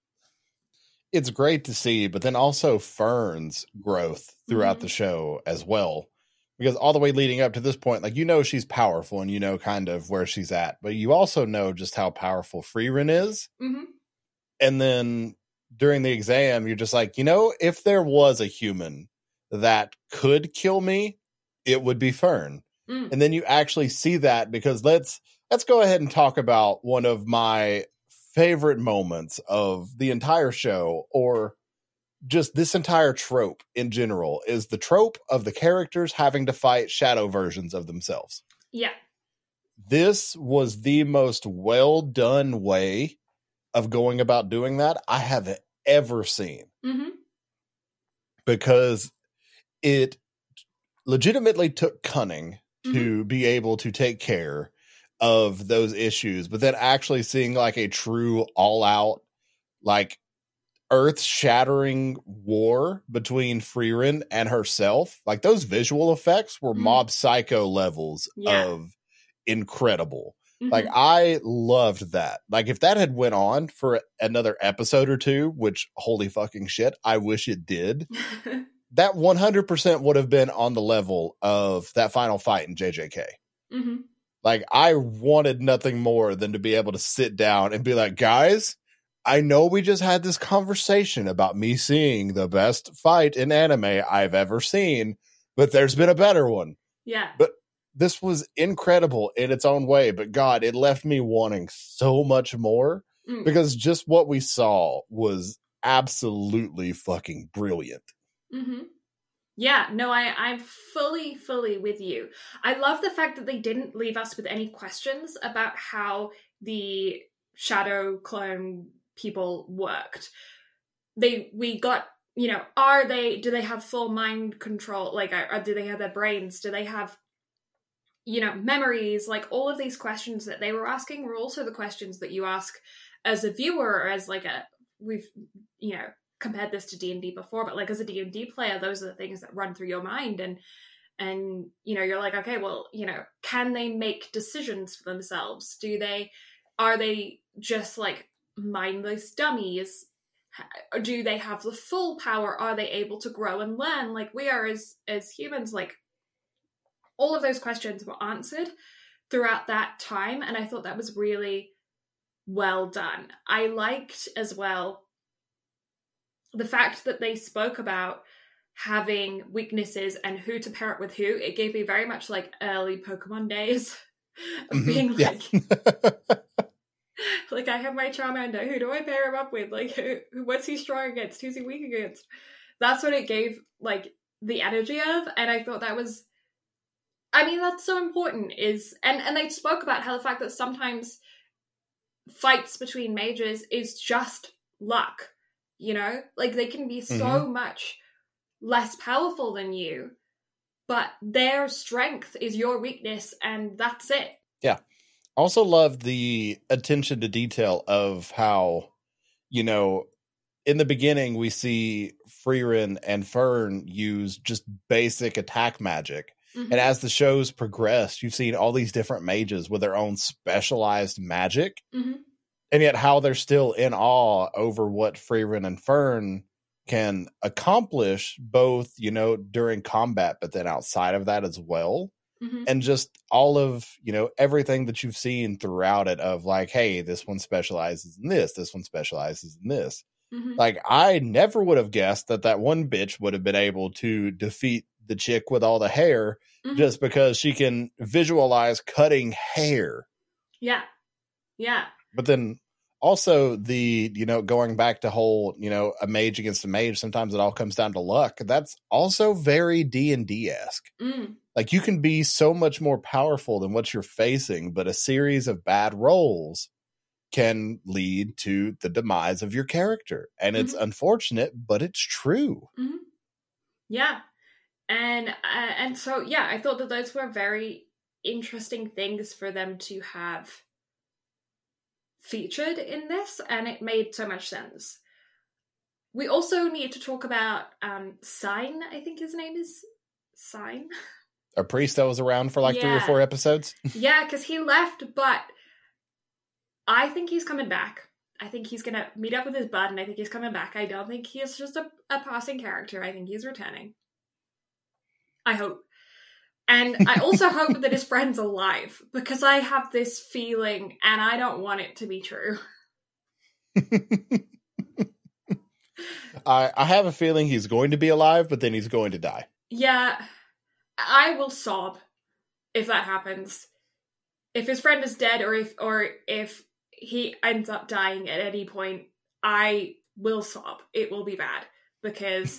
it's great to see, but then also Fern's growth throughout mm-hmm. the show as well. Because all the way leading up to this point, like, you know, she's powerful and you know kind of where she's at, but you also know just how powerful Frieren is. Mm-hmm. And then during the exam, you're just like, you know, if there was a human that could kill me, it would be Fern. Mm. And then you actually see that, because let's let's go ahead and talk about one of my favorite moments of the entire show, or just this entire trope in general, is the trope of the characters having to fight shadow versions of themselves. Yeah. This was the most well done way of going about doing that I have ever seen. Mm-hmm. Because it legitimately took cunning to mm-hmm. be able to take care of those issues, but then actually seeing like a true all out, like earth shattering war between Frieren and herself. Like, those visual effects were mm-hmm. Mob Psycho levels yeah. of incredible. Mm-hmm. Like, I loved that. Like, if that had went on for another episode or two, which, holy fucking shit, I wish it did, that one hundred percent would have been on the level of that final fight in J J K. Mm-hmm. Like, I wanted nothing more than to be able to sit down and be like, guys, I know we just had this conversation about me seeing the best fight in anime I've ever seen, but there's been a better one. Yeah. But this was incredible in its own way, but God, it left me wanting so much more mm. because just what we saw was absolutely fucking brilliant. Mm-hmm. Yeah, no, I, I'm fully, fully with you. I love the fact that they didn't leave us with any questions about how the shadow clone people worked. They, we got, you know, are they, do they have full mind control? Like, or, or do they have their brains? Do they have, you know, memories? Like, all of these questions that they were asking were also the questions that you ask as a viewer, or as like a, we've, you know, compared this to D and D before, but like as a D and D player, those are the things that run through your mind, and and you know, you're like, okay, well, you know, can they make decisions for themselves? Do they, are they just like mindless dummies? Do they have the full power? Are they able to grow and learn like we are as as humans? Like, all of those questions were answered throughout that time, and I thought that was really well done. I liked as well the fact that they spoke about having weaknesses and who to pair it with who. It gave me very much like early Pokemon days of mm-hmm. being like, yeah. like, I have my Charmander, who do I pair him up with? Like, who, what's he strong against? Who's he weak against? That's what it gave, like, the energy of, and I thought that was, I mean, that's so important, is, and, and they spoke about how the fact that sometimes fights between mages is just luck. You know, like, they can be so mm-hmm. much less powerful than you, but their strength is your weakness, and that's it. Yeah. Also love the attention to detail of how, you know, in the beginning we see Frieren and Fern use just basic attack magic. Mm-hmm. And as the shows progress, you've seen all these different mages with their own specialized magic. Mm-hmm. And yet how they're still in awe over what Frieren and Fern can accomplish, both, you know, during combat, but then outside of that as well. Mm-hmm. And just all of, you know, everything that you've seen throughout it of like, hey, this one specializes in this, this one specializes in this. Mm-hmm. Like, I never would have guessed that that one bitch would have been able to defeat the chick with all the hair mm-hmm. just because she can visualize cutting hair. Yeah. Yeah. But then also the, you know, going back to whole, you know, a mage against a mage, sometimes it all comes down to luck. That's also very D and D-esque. Mm. Like, you can be so much more powerful than what you're facing, but a series of bad rolls can lead to the demise of your character. And it's Mm-hmm. unfortunate, but it's true. Mm-hmm. Yeah. And uh, and so, yeah, I thought that those were very interesting things for them to have featured in this, and it made so much sense. We also need to talk about um, Sign, I think his name is Sign. A priest that was around for like yeah. three or four episodes. Yeah, because he left, but I think he's coming back. I think he's going to meet up with his bud, and I think he's coming back. I don't think he's just a, a passing character. I think he's returning. I hope. And I also hope that his friend's alive, because I have this feeling, and I don't want it to be true. I, I have a feeling he's going to be alive, but then he's going to die. Yeah, I will sob if that happens. If his friend is dead, or if or if he ends up dying at any point, I will sob. It will be bad, because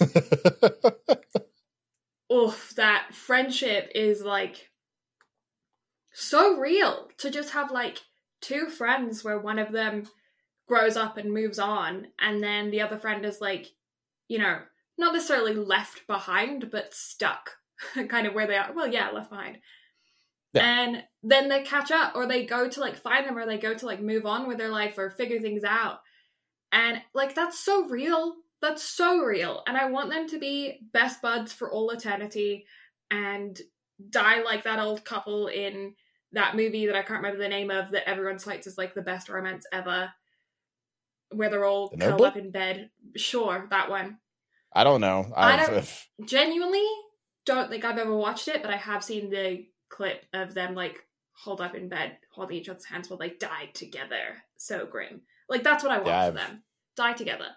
oof, that friendship is like so real. To just have like two friends where one of them grows up and moves on, and then the other friend is like, you know, not necessarily left behind, but stuck kind of where they are. Well, yeah, left behind. Yeah. And then they catch up, or they go to like find them, or they go to like move on with their life or figure things out. And like, that's so real. That's so real. And I want them to be best buds for all eternity and die like that old couple in that movie that I can't remember the name of, that everyone cites as like the best romance ever, where they're all The curled Notebook? up in bed. Sure, that one. I don't know. I I've, don't if- genuinely don't think I've ever watched it, but I have seen the clip of them like holed up in bed, holding each other's hands while they die together. So grim. Like, that's what I want Yeah, for I've- them. Die together.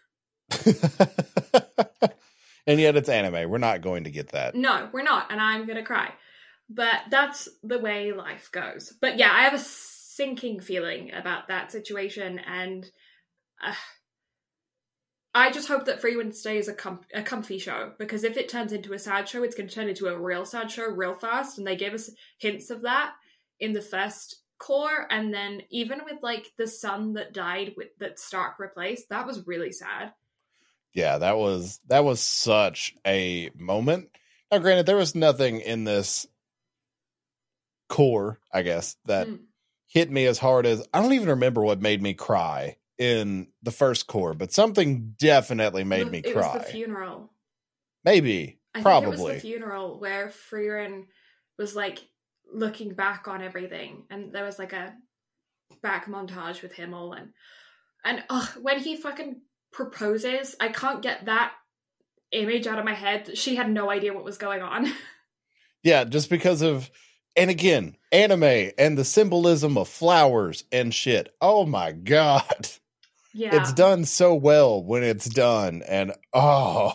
And yet it's anime. We're not going to get that. No, we're not, and I'm gonna cry. But that's the way life goes. But yeah, I have a sinking feeling about that situation, and uh, I just hope that Free Wednesday is a, com- a comfy show, because if it turns into a sad show, it's going to turn into a real sad show real fast, and they gave us hints of that in the first core, and then even with like the son that died with that Stark replaced, that was really sad. Yeah, that was that was such a moment. Now, granted, there was nothing in this core, I guess, that Mm. hit me as hard as, I don't even remember what made me cry in the first core, but something definitely made The- me it cry. was the funeral. Maybe, I probably. think it was the funeral where Frieren was like looking back on everything, and there was like a back montage with him all, and and uh, when he fucking proposes, I can't get that image out of my head. She had no idea what was going on. Yeah, just because of, and again, anime and the symbolism of flowers and shit. Oh my god. Yeah, It's done so well when it's done, and oh.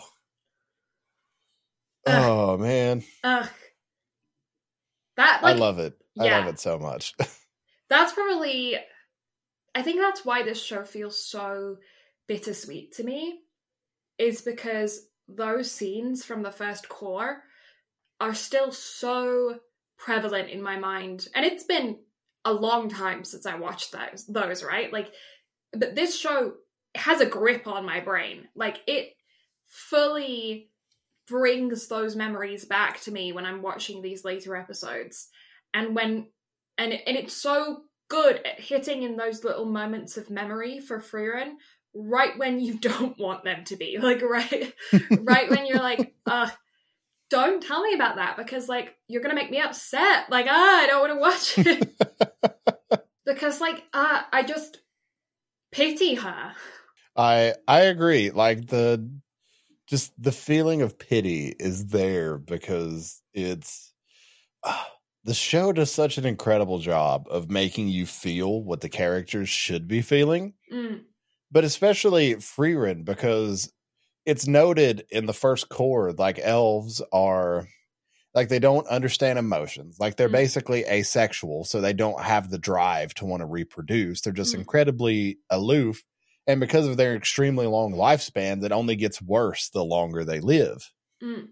Ugh. Oh man. Ugh. That like I love it. I yeah. love it so much. That's probably, I think that's why this show feels so bittersweet to me, is because those scenes from the first core are still so prevalent in my mind. And it's been a long time since I watched those, those, right? Like, but this show has a grip on my brain. Like, it fully brings those memories back to me when I'm watching these later episodes. And when, and, and it's so good at hitting in those little moments of memory for Frieren, right when you don't want them to be. Like, right, right when you're like, uh, don't tell me about that, because, like, you're gonna make me upset. Like, ah, I don't want to watch it. Because, like, uh, I just pity her. I I agree. Like, the just the feeling of pity is there, because it's uh, the show does such an incredible job of making you feel what the characters should be feeling. Mm. But especially Frieren, because it's noted in the first core, like, elves are, Like, they don't understand emotions. Like, they're Mm. basically asexual, so they don't have the drive to want to reproduce. They're just Mm. incredibly aloof. And because of their extremely long lifespans, it only gets worse the longer they live. Mm.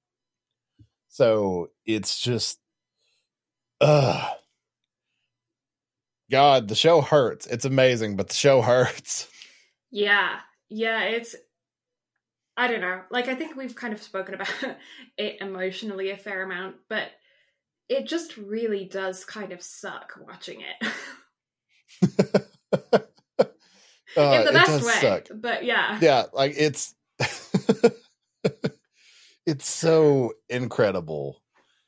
So it's just, ugh. God, the show hurts. It's amazing, but the show hurts. Yeah. Yeah, it's, I don't know. Like, I think we've kind of spoken about it emotionally a fair amount, but it just really does kind of suck watching it. Uh, In the it best does way. suck. But yeah. Yeah, like, it's it's so incredible.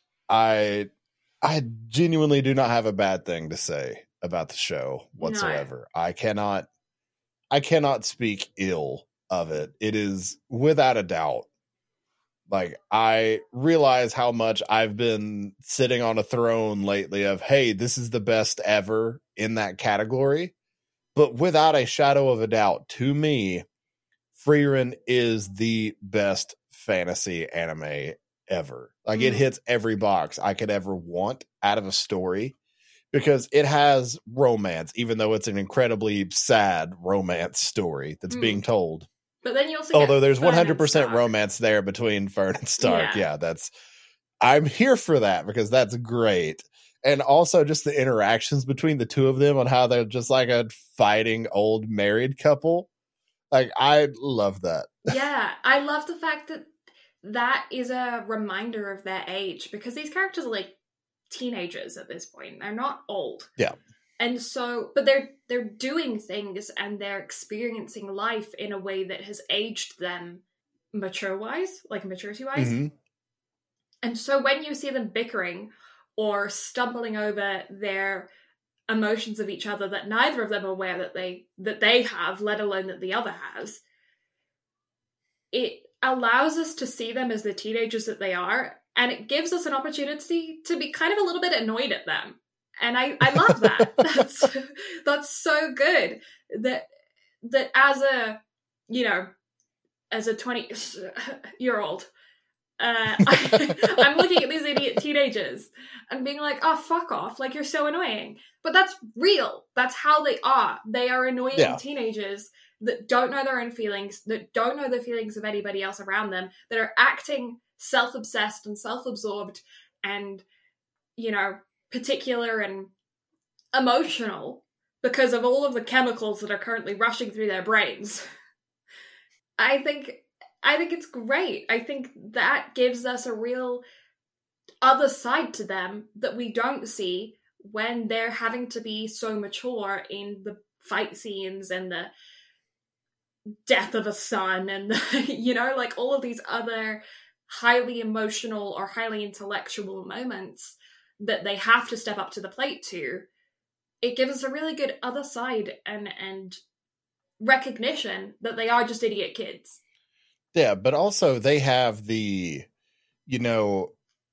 I I genuinely do not have a bad thing to say about the show whatsoever. No. I cannot I cannot speak ill of it. It is without a doubt. Like, I realize how much I've been sitting on a throne lately of, hey, this is the best ever in that category. But without a shadow of a doubt, to me, Frieren is the best fantasy anime ever. Like, mm. it hits every box I could ever want out of a story, because it has romance, even though it's an incredibly sad romance story that's mm. being told. But then you also although there's Fern one hundred percent romance there between Fern and Stark. Yeah. yeah, that's I'm here for that, because that's great. And also just the interactions between the two of them on how they're just like a fighting old married couple. Like, I love that. Yeah, I love the fact that that is a reminder of their age, because these characters are like teenagers at this point. They're not old. Yeah. And so, but they're they're doing things and they're experiencing life in a way that has aged them mature-wise, like maturity-wise. Mm-hmm. And so when you see them bickering or stumbling over their emotions of each other that neither of them are aware that they that they have, let alone that the other has, it allows us to see them as the teenagers that they are, and it gives us an opportunity to be kind of a little bit annoyed at them. And I, I love that. that's that's so good. That that as a, you know, as a twenty year old, Uh, I, I'm looking at these idiot teenagers and being like, oh, fuck off. Like, you're so annoying. But that's real. That's how they are. They are annoying yeah. teenagers that don't know their own feelings, that don't know the feelings of anybody else around them, that are acting self-obsessed and self-absorbed and, you know, particular and emotional because of all of the chemicals that are currently rushing through their brains. I think... I think it's great. I think that gives us a real other side to them that we don't see when they're having to be so mature in the fight scenes and the death of a son and, the, you know, like all of these other highly emotional or highly intellectual moments that they have to step up to the plate to. It gives us a really good other side and, and recognition that they are just idiot kids. Yeah, but also they have the, you know,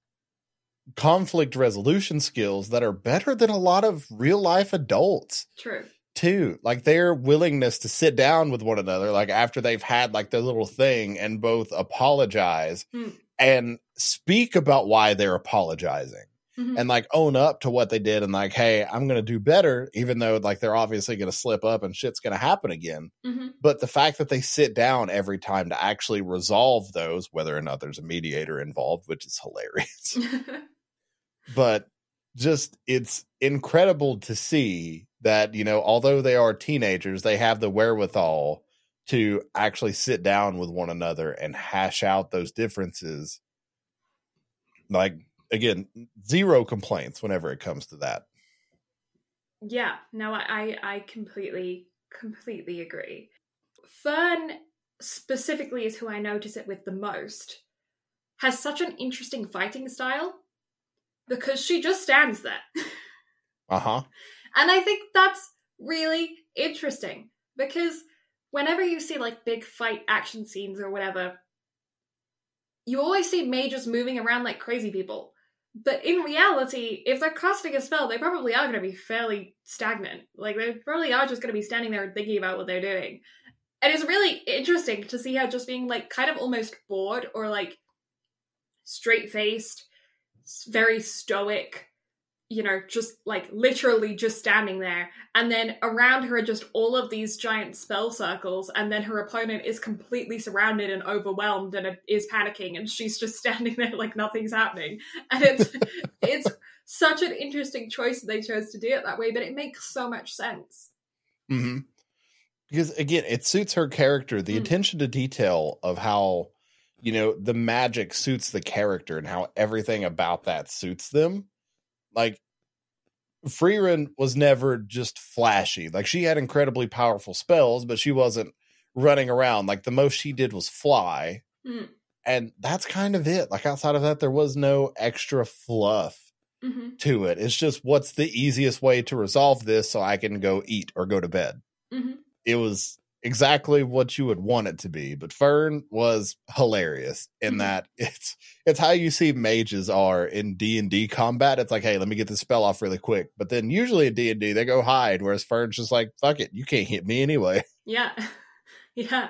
conflict resolution skills that are better than a lot of real life adults. True. Too. Like, their willingness to sit down with one another, like after they've had like their little thing, and both apologize mm. and speak about why they're apologizing. Mm-hmm. And like own up to what they did and like, hey, I'm going to do better, even though like they're obviously going to slip up and shit's going to happen again. Mm-hmm. But the fact that they sit down every time to actually resolve those, whether or not there's a mediator involved, which is hilarious. But just, it's incredible to see that, you know, although they are teenagers, they have the wherewithal to actually sit down with one another and hash out those differences. Like, again, zero complaints whenever it comes to that. Yeah, no, I, I completely, completely agree. Fern, specifically, is who I notice it with the most, has such an interesting fighting style because she just stands there. Uh-huh. And I think that's really interesting because whenever you see, like, big fight action scenes or whatever, you always see mages moving around like crazy people. But in reality, if they're casting a spell, they probably are going to be fairly stagnant. Like, they probably are just going to be standing there and thinking about what they're doing. And it's really interesting to see her just being, like, kind of almost bored or, like, straight-faced very stoic, you know, just like literally just standing there. And then around her are just all of these giant spell circles. And then her opponent is completely surrounded and overwhelmed and is panicking. And she's just standing there like nothing's happening. And it's it's such an interesting choice that they chose to do it that way, but it makes so much sense. Mm-hmm. Because again, it suits her character. The mm. attention to detail of how, you know, the magic suits the character and how everything about that suits them. Like, Frieren was never just flashy. Like, she had incredibly powerful spells, but she wasn't running around. Like, the most she did was fly. Mm. And that's kind of it. Like, outside of that, there was no extra fluff mm-hmm. to it. It's just, what's the easiest way to resolve this so I can go eat or go to bed? Mm-hmm. It was exactly what you would want it to be. But Fern was hilarious in mm-hmm. that it's it's how you see mages are in D and D combat. It's like, hey, let me get this spell off really quick. But then usually in D and D, they go hide, whereas Fern's just like, fuck it, you can't hit me anyway. Yeah. Yeah.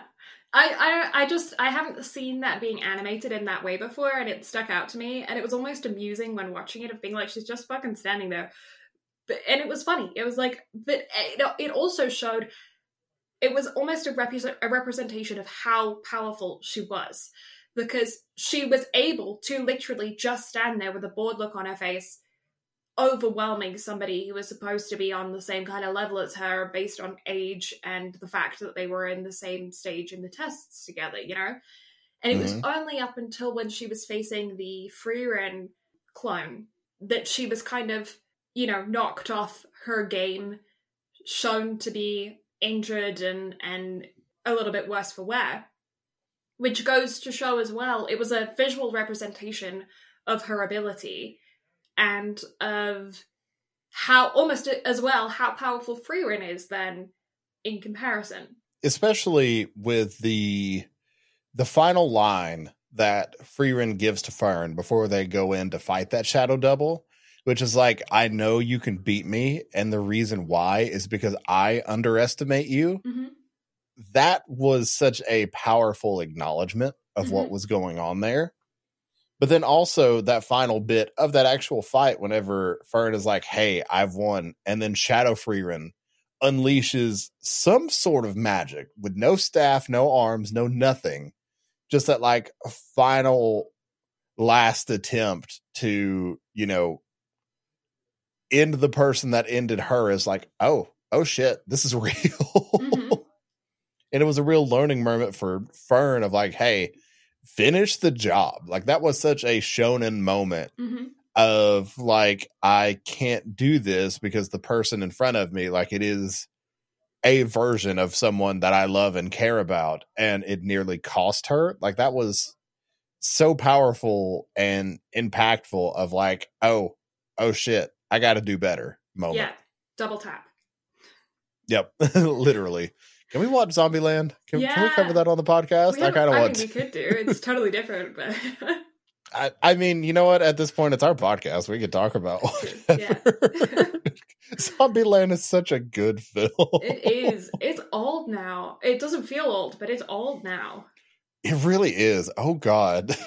I, I I just, I haven't seen that being animated in that way before, and it stuck out to me, and it was almost amusing when watching it, of being like, she's just fucking standing there. But, and it was funny. It was like, but it, it also showed, it was almost a, rep- a representation of how powerful she was, because she was able to literally just stand there with a bored look on her face, overwhelming somebody who was supposed to be on the same kind of level as her based on age and the fact that they were in the same stage in the tests together, you know? And it mm-hmm. was only up until when she was facing the Frieren clone that she was kind of, you know, knocked off her game, shown to be injured and and a little bit worse for wear, which goes to show as well, it was a visual representation of her ability and of how, almost as well, how powerful Frieren is then in comparison. Especially with the the final line that Frieren gives to Fern before they go in to fight that shadow double, which is like, I know you can beat me, and the reason why is because I underestimate you. Mm-hmm. That was such a powerful acknowledgement of mm-hmm. what was going on there. But then also that final bit of that actual fight, whenever Fern is like, hey, I've won, and then Shadow Frieren unleashes some sort of magic with no staff, no arms, no nothing. Just that like final last attempt to, you know, end the person that ended her, is like, oh, oh shit, this is real. Mm-hmm. And it was a real learning moment for Fern of like, hey, finish the job. Like, that was such a shonen moment mm-hmm. of like, I can't do this because the person in front of me, like, it is a version of someone that I love and care about, and it nearly cost her. Like, that was so powerful and impactful of like, oh, oh shit, I got to do better moment. Yeah, double tap. Yep, literally. Can we watch Zombieland? Can, yeah. can we cover that on the podcast? I kind of want. I mean, we could do. It's totally different, but. I, I mean, you know what? At this point, it's our podcast. We could talk about yeah. Zombieland is such a good film. It is. It's old now. It doesn't feel old, but it's old now. It really is. Oh God.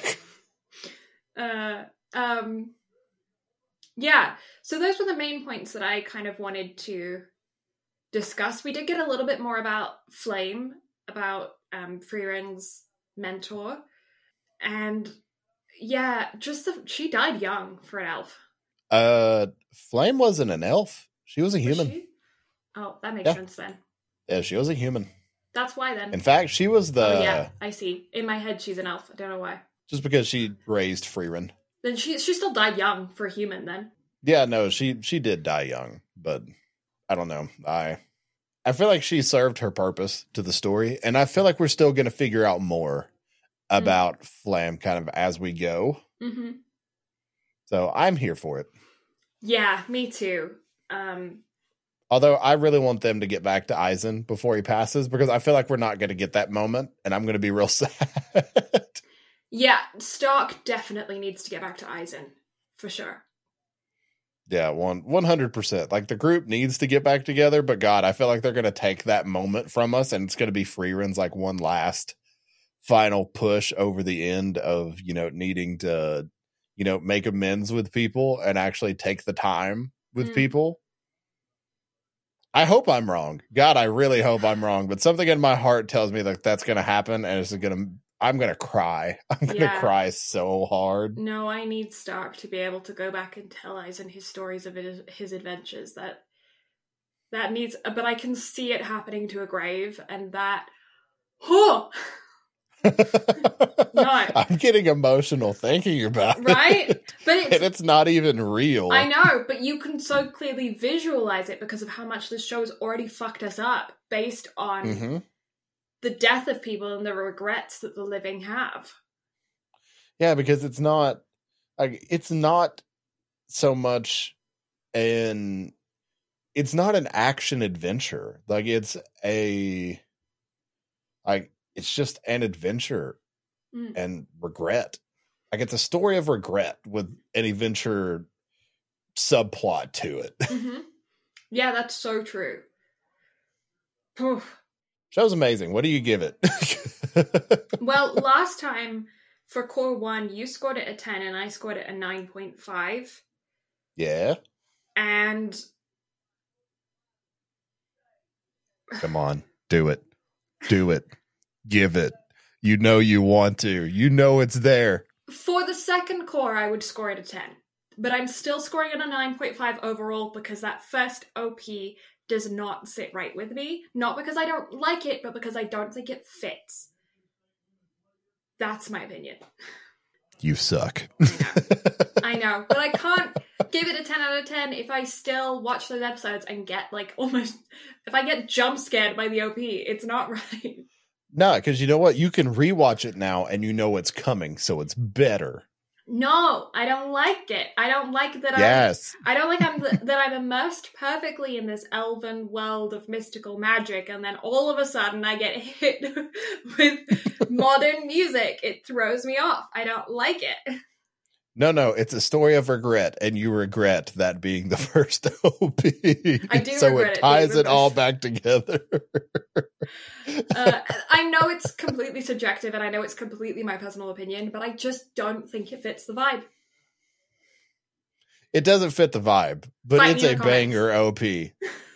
uh. Um. Yeah. So those were the main points that I kind of wanted to discuss. We did get a little bit more about Flame, about um, Frieren's mentor, and yeah, just the, she died young for an elf. Uh, Flame wasn't an elf; she was a human. Was she? Oh, that makes yeah. sense then. Yeah, she was a human. That's why then. In fact, she was the. Oh, yeah, I see. In my head, she's an elf. I don't know why. Just because she raised Frieren. Then she she still died young for a human then. Yeah, no, she she did die young, but I don't know. I I feel like she served her purpose to the story, and I feel like we're still going to figure out more about mm-hmm. Flame kind of as we go. Mm-hmm. So I'm here for it. Yeah, me too. Um, Although I really want them to get back to Aizen before he passes, because I feel like we're not going to get that moment, and I'm going to be real sad. Yeah, Stark definitely needs to get back to Aizen, for sure. Yeah, one one hundred percent. Like, the group needs to get back together, but God, I feel like they're going to take that moment from us, and it's going to be Frieren's like one last final push over the end of, you know, needing to, you know, make amends with people and actually take the time with Mm. people. I hope I'm wrong. God, I really hope I'm wrong. But something in my heart tells me that that's going to happen, and it's going to. I'm going to cry. I'm going to Yeah. cry so hard. No, I need Stark to be able to go back and tell Eisen his stories of his, his adventures. That that needs, but I can see it happening to a grave, and that. Oh, no. I'm getting emotional thinking about Right? it. But it's, And it's not even real. I know, but you can so clearly visualize it because of how much this show has already fucked us up based on Mm-hmm. the death of people and the regrets that the living have. Yeah, because it's not like it's not so much an it's not an action adventure. Like it's a like it's just an adventure Mm. and regret. Like it's a story of regret with an adventure subplot to it. hmm Yeah, that's so true. Oof. Show's amazing. What do you give it? Well, last time for Core one, you scored it a ten and I scored it a nine point five. Yeah. And Come on. Do it. Do it. Give it. You know you want to. You know it's there. for the second core, I would score it a ten. But I'm still scoring it a nine point five overall because that first O P does not sit right with me. Not because I don't like it, but because I don't think it fits. That's my opinion. You suck. I know, but I can't give it a ten out of ten if I still watch those episodes and get, like, almost... If I get jump scared by the O P, it's not right. No, because you know what? You can rewatch it now and you know it's coming, so it's better. No, I don't like it. I don't like that Yes. I'm... I don't like I'm, that I'm immersed perfectly in this elven world of mystical magic, and then all of a sudden I get hit with modern music. It throws me off. I don't like it. No, no, it's a story of regret, and you regret that being the first O P. I do so regret it it ties being it the all first- back together. Uh, I know it's completely subjective, and I know it's completely my personal opinion, but I just don't think it fits the vibe. It doesn't fit the vibe, but Fight it's me a in the comments. banger O P.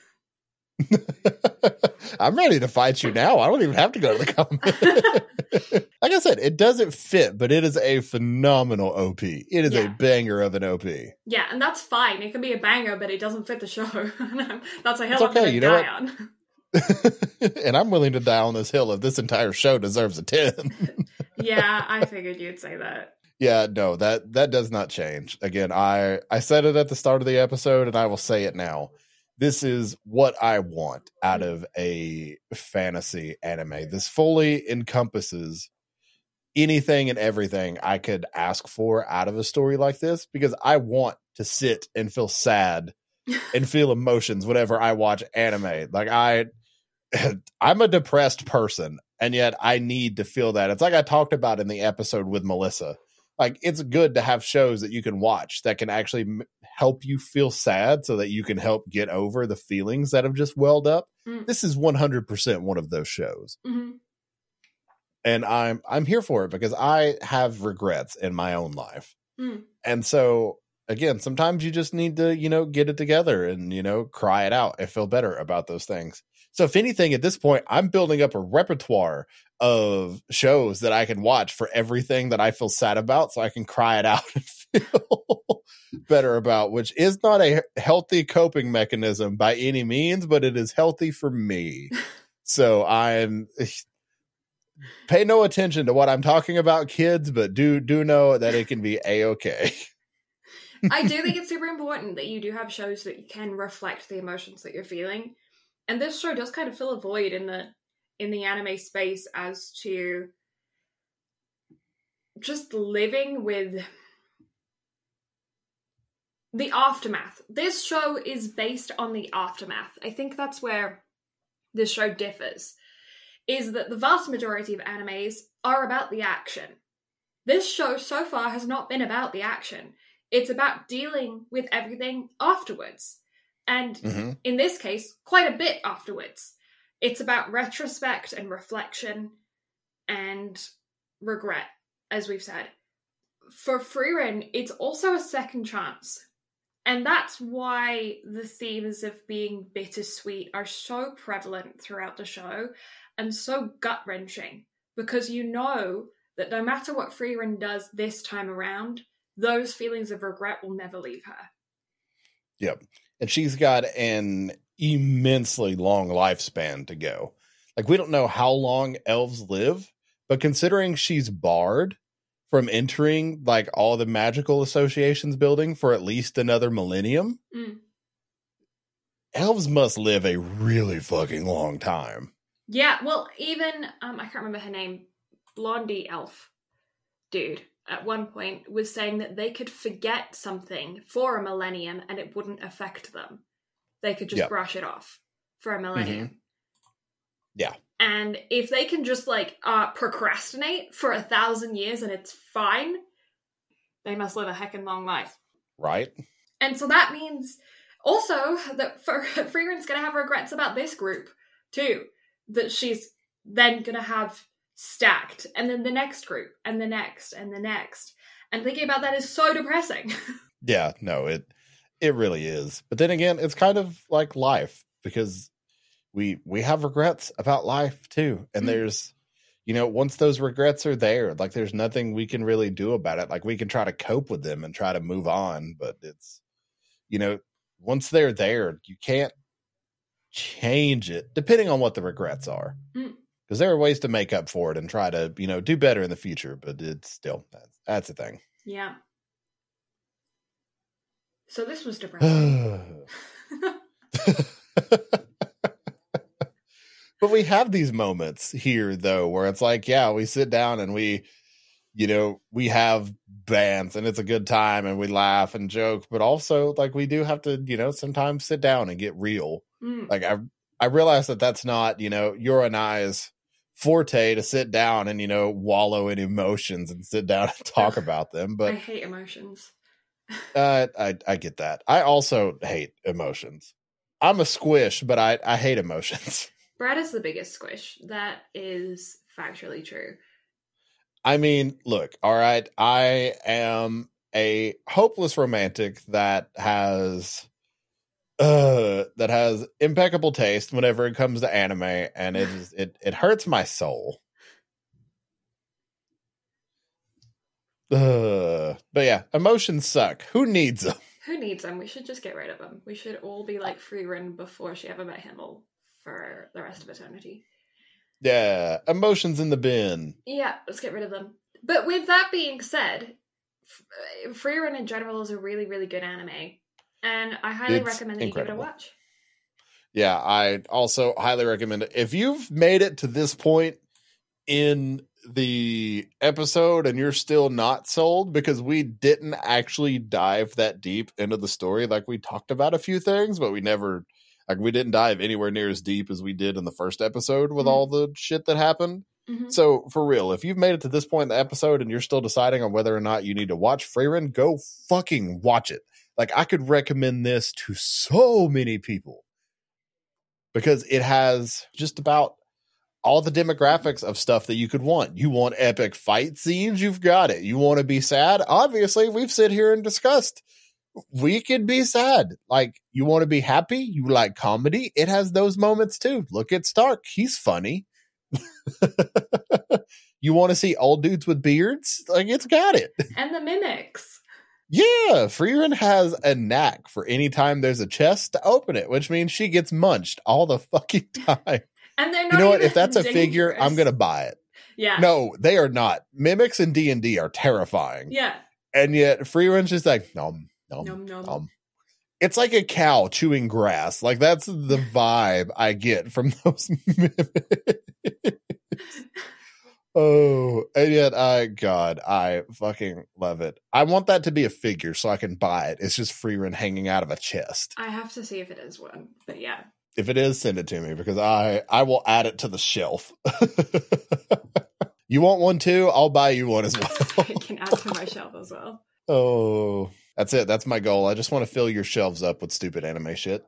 I'm ready to fight you now. I don't even have to go to the comments. Like I said, it doesn't fit, but it is a phenomenal O P. It is a Yeah. banger of an O P. Yeah, and that's fine. It can be a banger, but it doesn't fit the show. That's a hill I'm okay, going to you know die on. And I'm willing to die on this hill if this entire show deserves a ten. Yeah, I figured you'd say that. Yeah, no, that that does not change. Again, I I said it at the start of the episode and I will say it now. This is what I want out of a fantasy anime. This fully encompasses anything and everything I could ask for out of a story like this, because I want to sit and feel sad and feel emotions whenever I watch anime. Like I I'm a depressed person, and yet I need to feel that. It's like I talked about in the episode with Melissa. Like, it's good to have shows that you can watch that can actually m- help you feel sad so that you can help get over the feelings that have just welled up. Mm. This is one hundred percent one of those shows. hmm And I'm I'm here for it because I have regrets in my own life. Mm. And so again, sometimes you just need to, you know, get it together and, you know, cry it out and feel better about those things. So if anything, at this point, I'm building up a repertoire of shows that I can watch for everything that I feel sad about, so I can cry it out and feel better about, which is not a healthy coping mechanism by any means, but it is healthy for me. So I'm pay no attention to what I'm talking about, kids, but do do know that it can be a-okay. I do think it's super important that you do have shows that you can reflect the emotions that you're feeling. And this show does kind of fill a void in the in the anime space as to just living with the aftermath. This show is based on the aftermath. I think that's where this show differs, is that the vast majority of animes are about the action. This show so far has not been about the action. It's about dealing with everything afterwards. And Mm-hmm. in this case, quite a bit afterwards. It's about retrospect and reflection and regret, as we've said. for Frieren, it's also a second chance. And that's why the themes of being bittersweet are so prevalent throughout the show and so gut-wrenching. Because you know that no matter what Frieren does this time around, those feelings of regret will never leave her. Yep. And she's got an immensely long lifespan to go. Like, we don't know how long elves live, but considering she's barred from entering, like, all the magical associations building for at least another millennium, mm. elves must live a really fucking long time. Yeah, well, even, um, I can't remember her name, Blondie elf dude, at one point was saying that they could forget something for a millennium and it wouldn't affect them. They could just yep. brush it off for a millennium. Mm-hmm. Yeah. And if they can just, like, uh, procrastinate for a thousand years and it's fine, they must live a heckin' long life. Right. And so that means also that for Frieren's going to have regrets about this group, too. That she's then going to have stacked. And then the next group, and the next, and the next. And thinking about that is so depressing. Yeah, no, it it really is. But then again, it's kind of like life, because we we have regrets about life too. And mm-hmm. there's, you know, once those regrets are there, like, there's nothing we can really do about it. Like, we can try to cope with them and try to move on, but it's, you know, once they're there, you can't change it, depending on what the regrets are. Mm. Because there are ways to make up for it and try to, you know, do better in the future, but it's still, that's, that's the thing. Yeah. So this was depressing. But we have these moments here, though, where it's like, yeah, we sit down and we, you know, we have bands and it's a good time and we laugh and joke, but also, like, we do have to, you know, sometimes sit down and get real. Mm. Like, I, I realize that that's not, you know, your and I's forte to sit down and, you know, wallow in emotions and sit down and talk about them. But I hate emotions. uh, I, I get that. I also hate emotions. I'm a squish, but I, I hate emotions. Brad is the biggest squish. That is factually true. I mean, look, all right, I am a hopeless romantic that has uh that has impeccable taste whenever it comes to anime, and it is it it hurts my soul. Uh, but yeah, emotions suck. Who needs them? Who needs them? We should just get rid of them. We should all be like Frieren before she ever met Himmel for the rest of eternity. Yeah, emotions in the bin. Yeah, let's get rid of them. But with that being said, Frieren in general is a really, really good anime. And I highly It's recommend that incredible. you give it a watch. Yeah, I also highly recommend it. If you've made it to this point in the episode and you're still not sold, because we didn't actually dive that deep into the story. Like, we talked about a few things, but we never, like, we didn't dive anywhere near as deep as we did in the first episode with mm-hmm. all the shit that happened. Mm-hmm. So, for real, if you've made it to this point in the episode and you're still deciding on whether or not you need to watch Frieren, go fucking watch it. Like, I could recommend this to so many people because it has just about all the demographics of stuff that you could want. You want epic fight scenes? You've got it. You want to be sad? Obviously, we've sit here and discussed. We could be sad. Like, you want to be happy? You like comedy? It has those moments too. Look at Stark. He's funny. You want to see old dudes with beards? Like, it's got it. And the mimics. Yeah, Frieren has a knack for any time there's a chest to open it, which means she gets munched all the fucking time. And they're not You know what? even If that's a dangerous. figure, I'm going to buy it. Yeah. No, they are not. Mimics in D and D are terrifying. Yeah. And yet Frieren's just like, nom, nom, Nom, nom. nom. It's like a cow chewing grass. Like, that's the vibe I get from those mimics. Oh, and yet I, God, I fucking love it. I want that to be a figure so I can buy it. It's just Frieren hanging out of a chest. I have to see if it is one, but yeah. If it is, send it to me because I, I will add it to the shelf. You want one too? I'll buy you one as well. I can add to my shelf as well. Oh, that's it. That's my goal. I just want to fill your shelves up with stupid anime shit.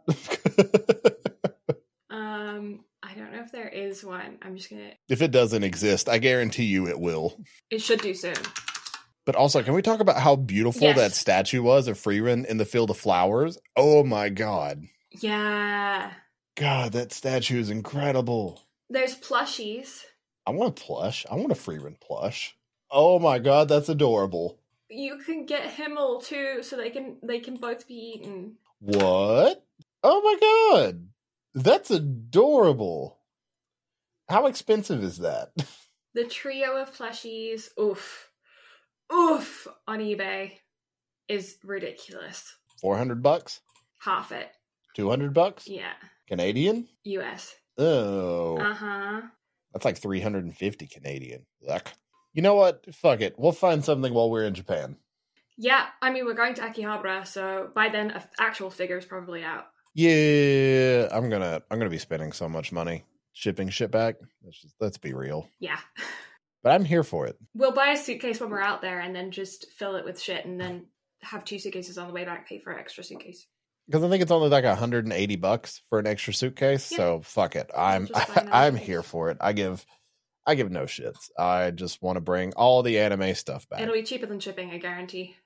um, I don't know if there is one. I'm just gonna. If it doesn't exist, I guarantee you it will. It should do soon. But also, can we talk about how beautiful Yes. that statue was of Frieren in the Field of Flowers? Oh my god. Yeah. God, that statue is incredible. There's plushies. I want a plush. I want a Frieren plush. Oh my god, that's adorable. You can get Himmel too, so they can they can both be eaten. What? Oh my god. That's adorable. How expensive is that? The trio of plushies, oof. Oof on eBay is ridiculous. four hundred bucks? Half it. two hundred bucks? Yeah. Canadian? U S. Oh. Uh-huh. That's like three hundred fifty Canadian. Yuck. You know what? Fuck it. We'll find something while we're in Japan. Yeah, I mean, we're going to Akihabara, so by then, an actual figure is probably out. Yeah, I'm gonna I'm gonna be spending so much money shipping shit back. Let's just let's be real. Yeah. But I'm here for it. We'll buy a suitcase when we're out there and then just fill it with shit and then have two suitcases on the way back, pay for an extra suitcase. Because I think it's only like one hundred eighty bucks for an extra suitcase. Yeah. So fuck it. I'm just buy another I'm suitcase. here for it. I give I give no shits. I just want to bring all the anime stuff back. It'll be cheaper than shipping, I guarantee.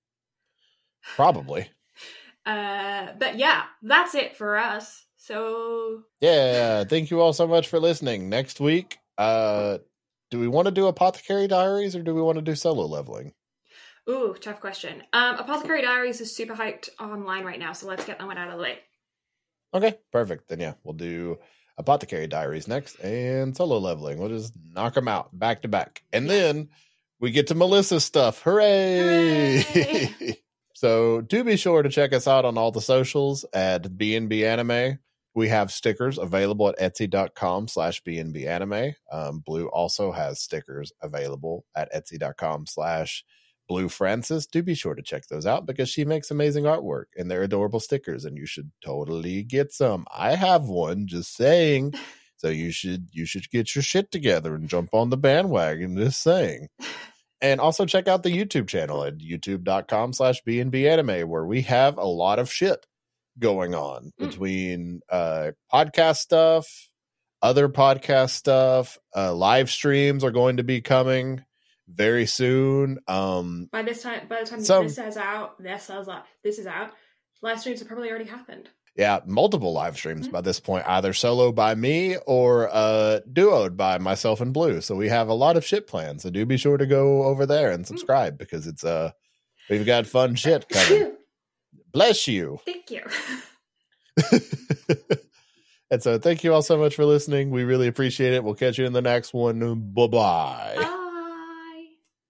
Probably. Uh, but yeah, that's it for us. So Yeah. Thank you all so much for listening. Next week, uh, do we want to do Apothecary Diaries or do we want to do solo leveling? Ooh, tough question. Um, Apothecary Diaries is super hyped online right now, so let's get that one out of the way. Okay, perfect. Then yeah, we'll do Apothecary Diaries next and solo leveling. We'll just knock them out back to back. And then we get to Melissa's stuff. Hooray! Hooray! So do be sure to check us out on all the socials at B N B Anime. We have stickers available at etsy.com slash BNB Anime. Um, Blue also has stickers available at etsy.com slash Blue Francis. Do be sure to check those out because she makes amazing artwork and they're adorable stickers and you should totally get some. I have one, just saying. So you should you should get your shit together and jump on the bandwagon, just saying. And also check out the YouTube channel at youtube.com slash BNB Anime where we have a lot of shit going on Mm. between uh, podcast stuff, other podcast stuff, uh, live streams are going to be coming very soon. Um, By this time, by the time Some- this is out, this is out, this is out, live streams have probably already happened. yeah, multiple live streams Mhm. by this point, either solo by me or uh, duoed by myself and Blue. So we have a lot of shit planned. So do be sure to go over there and subscribe because it's uh we've got fun shit coming. Phew, Bless you. thank you. And so thank you all so much for listening. We really appreciate it. We'll catch you in the next one. Bye-bye. Bye.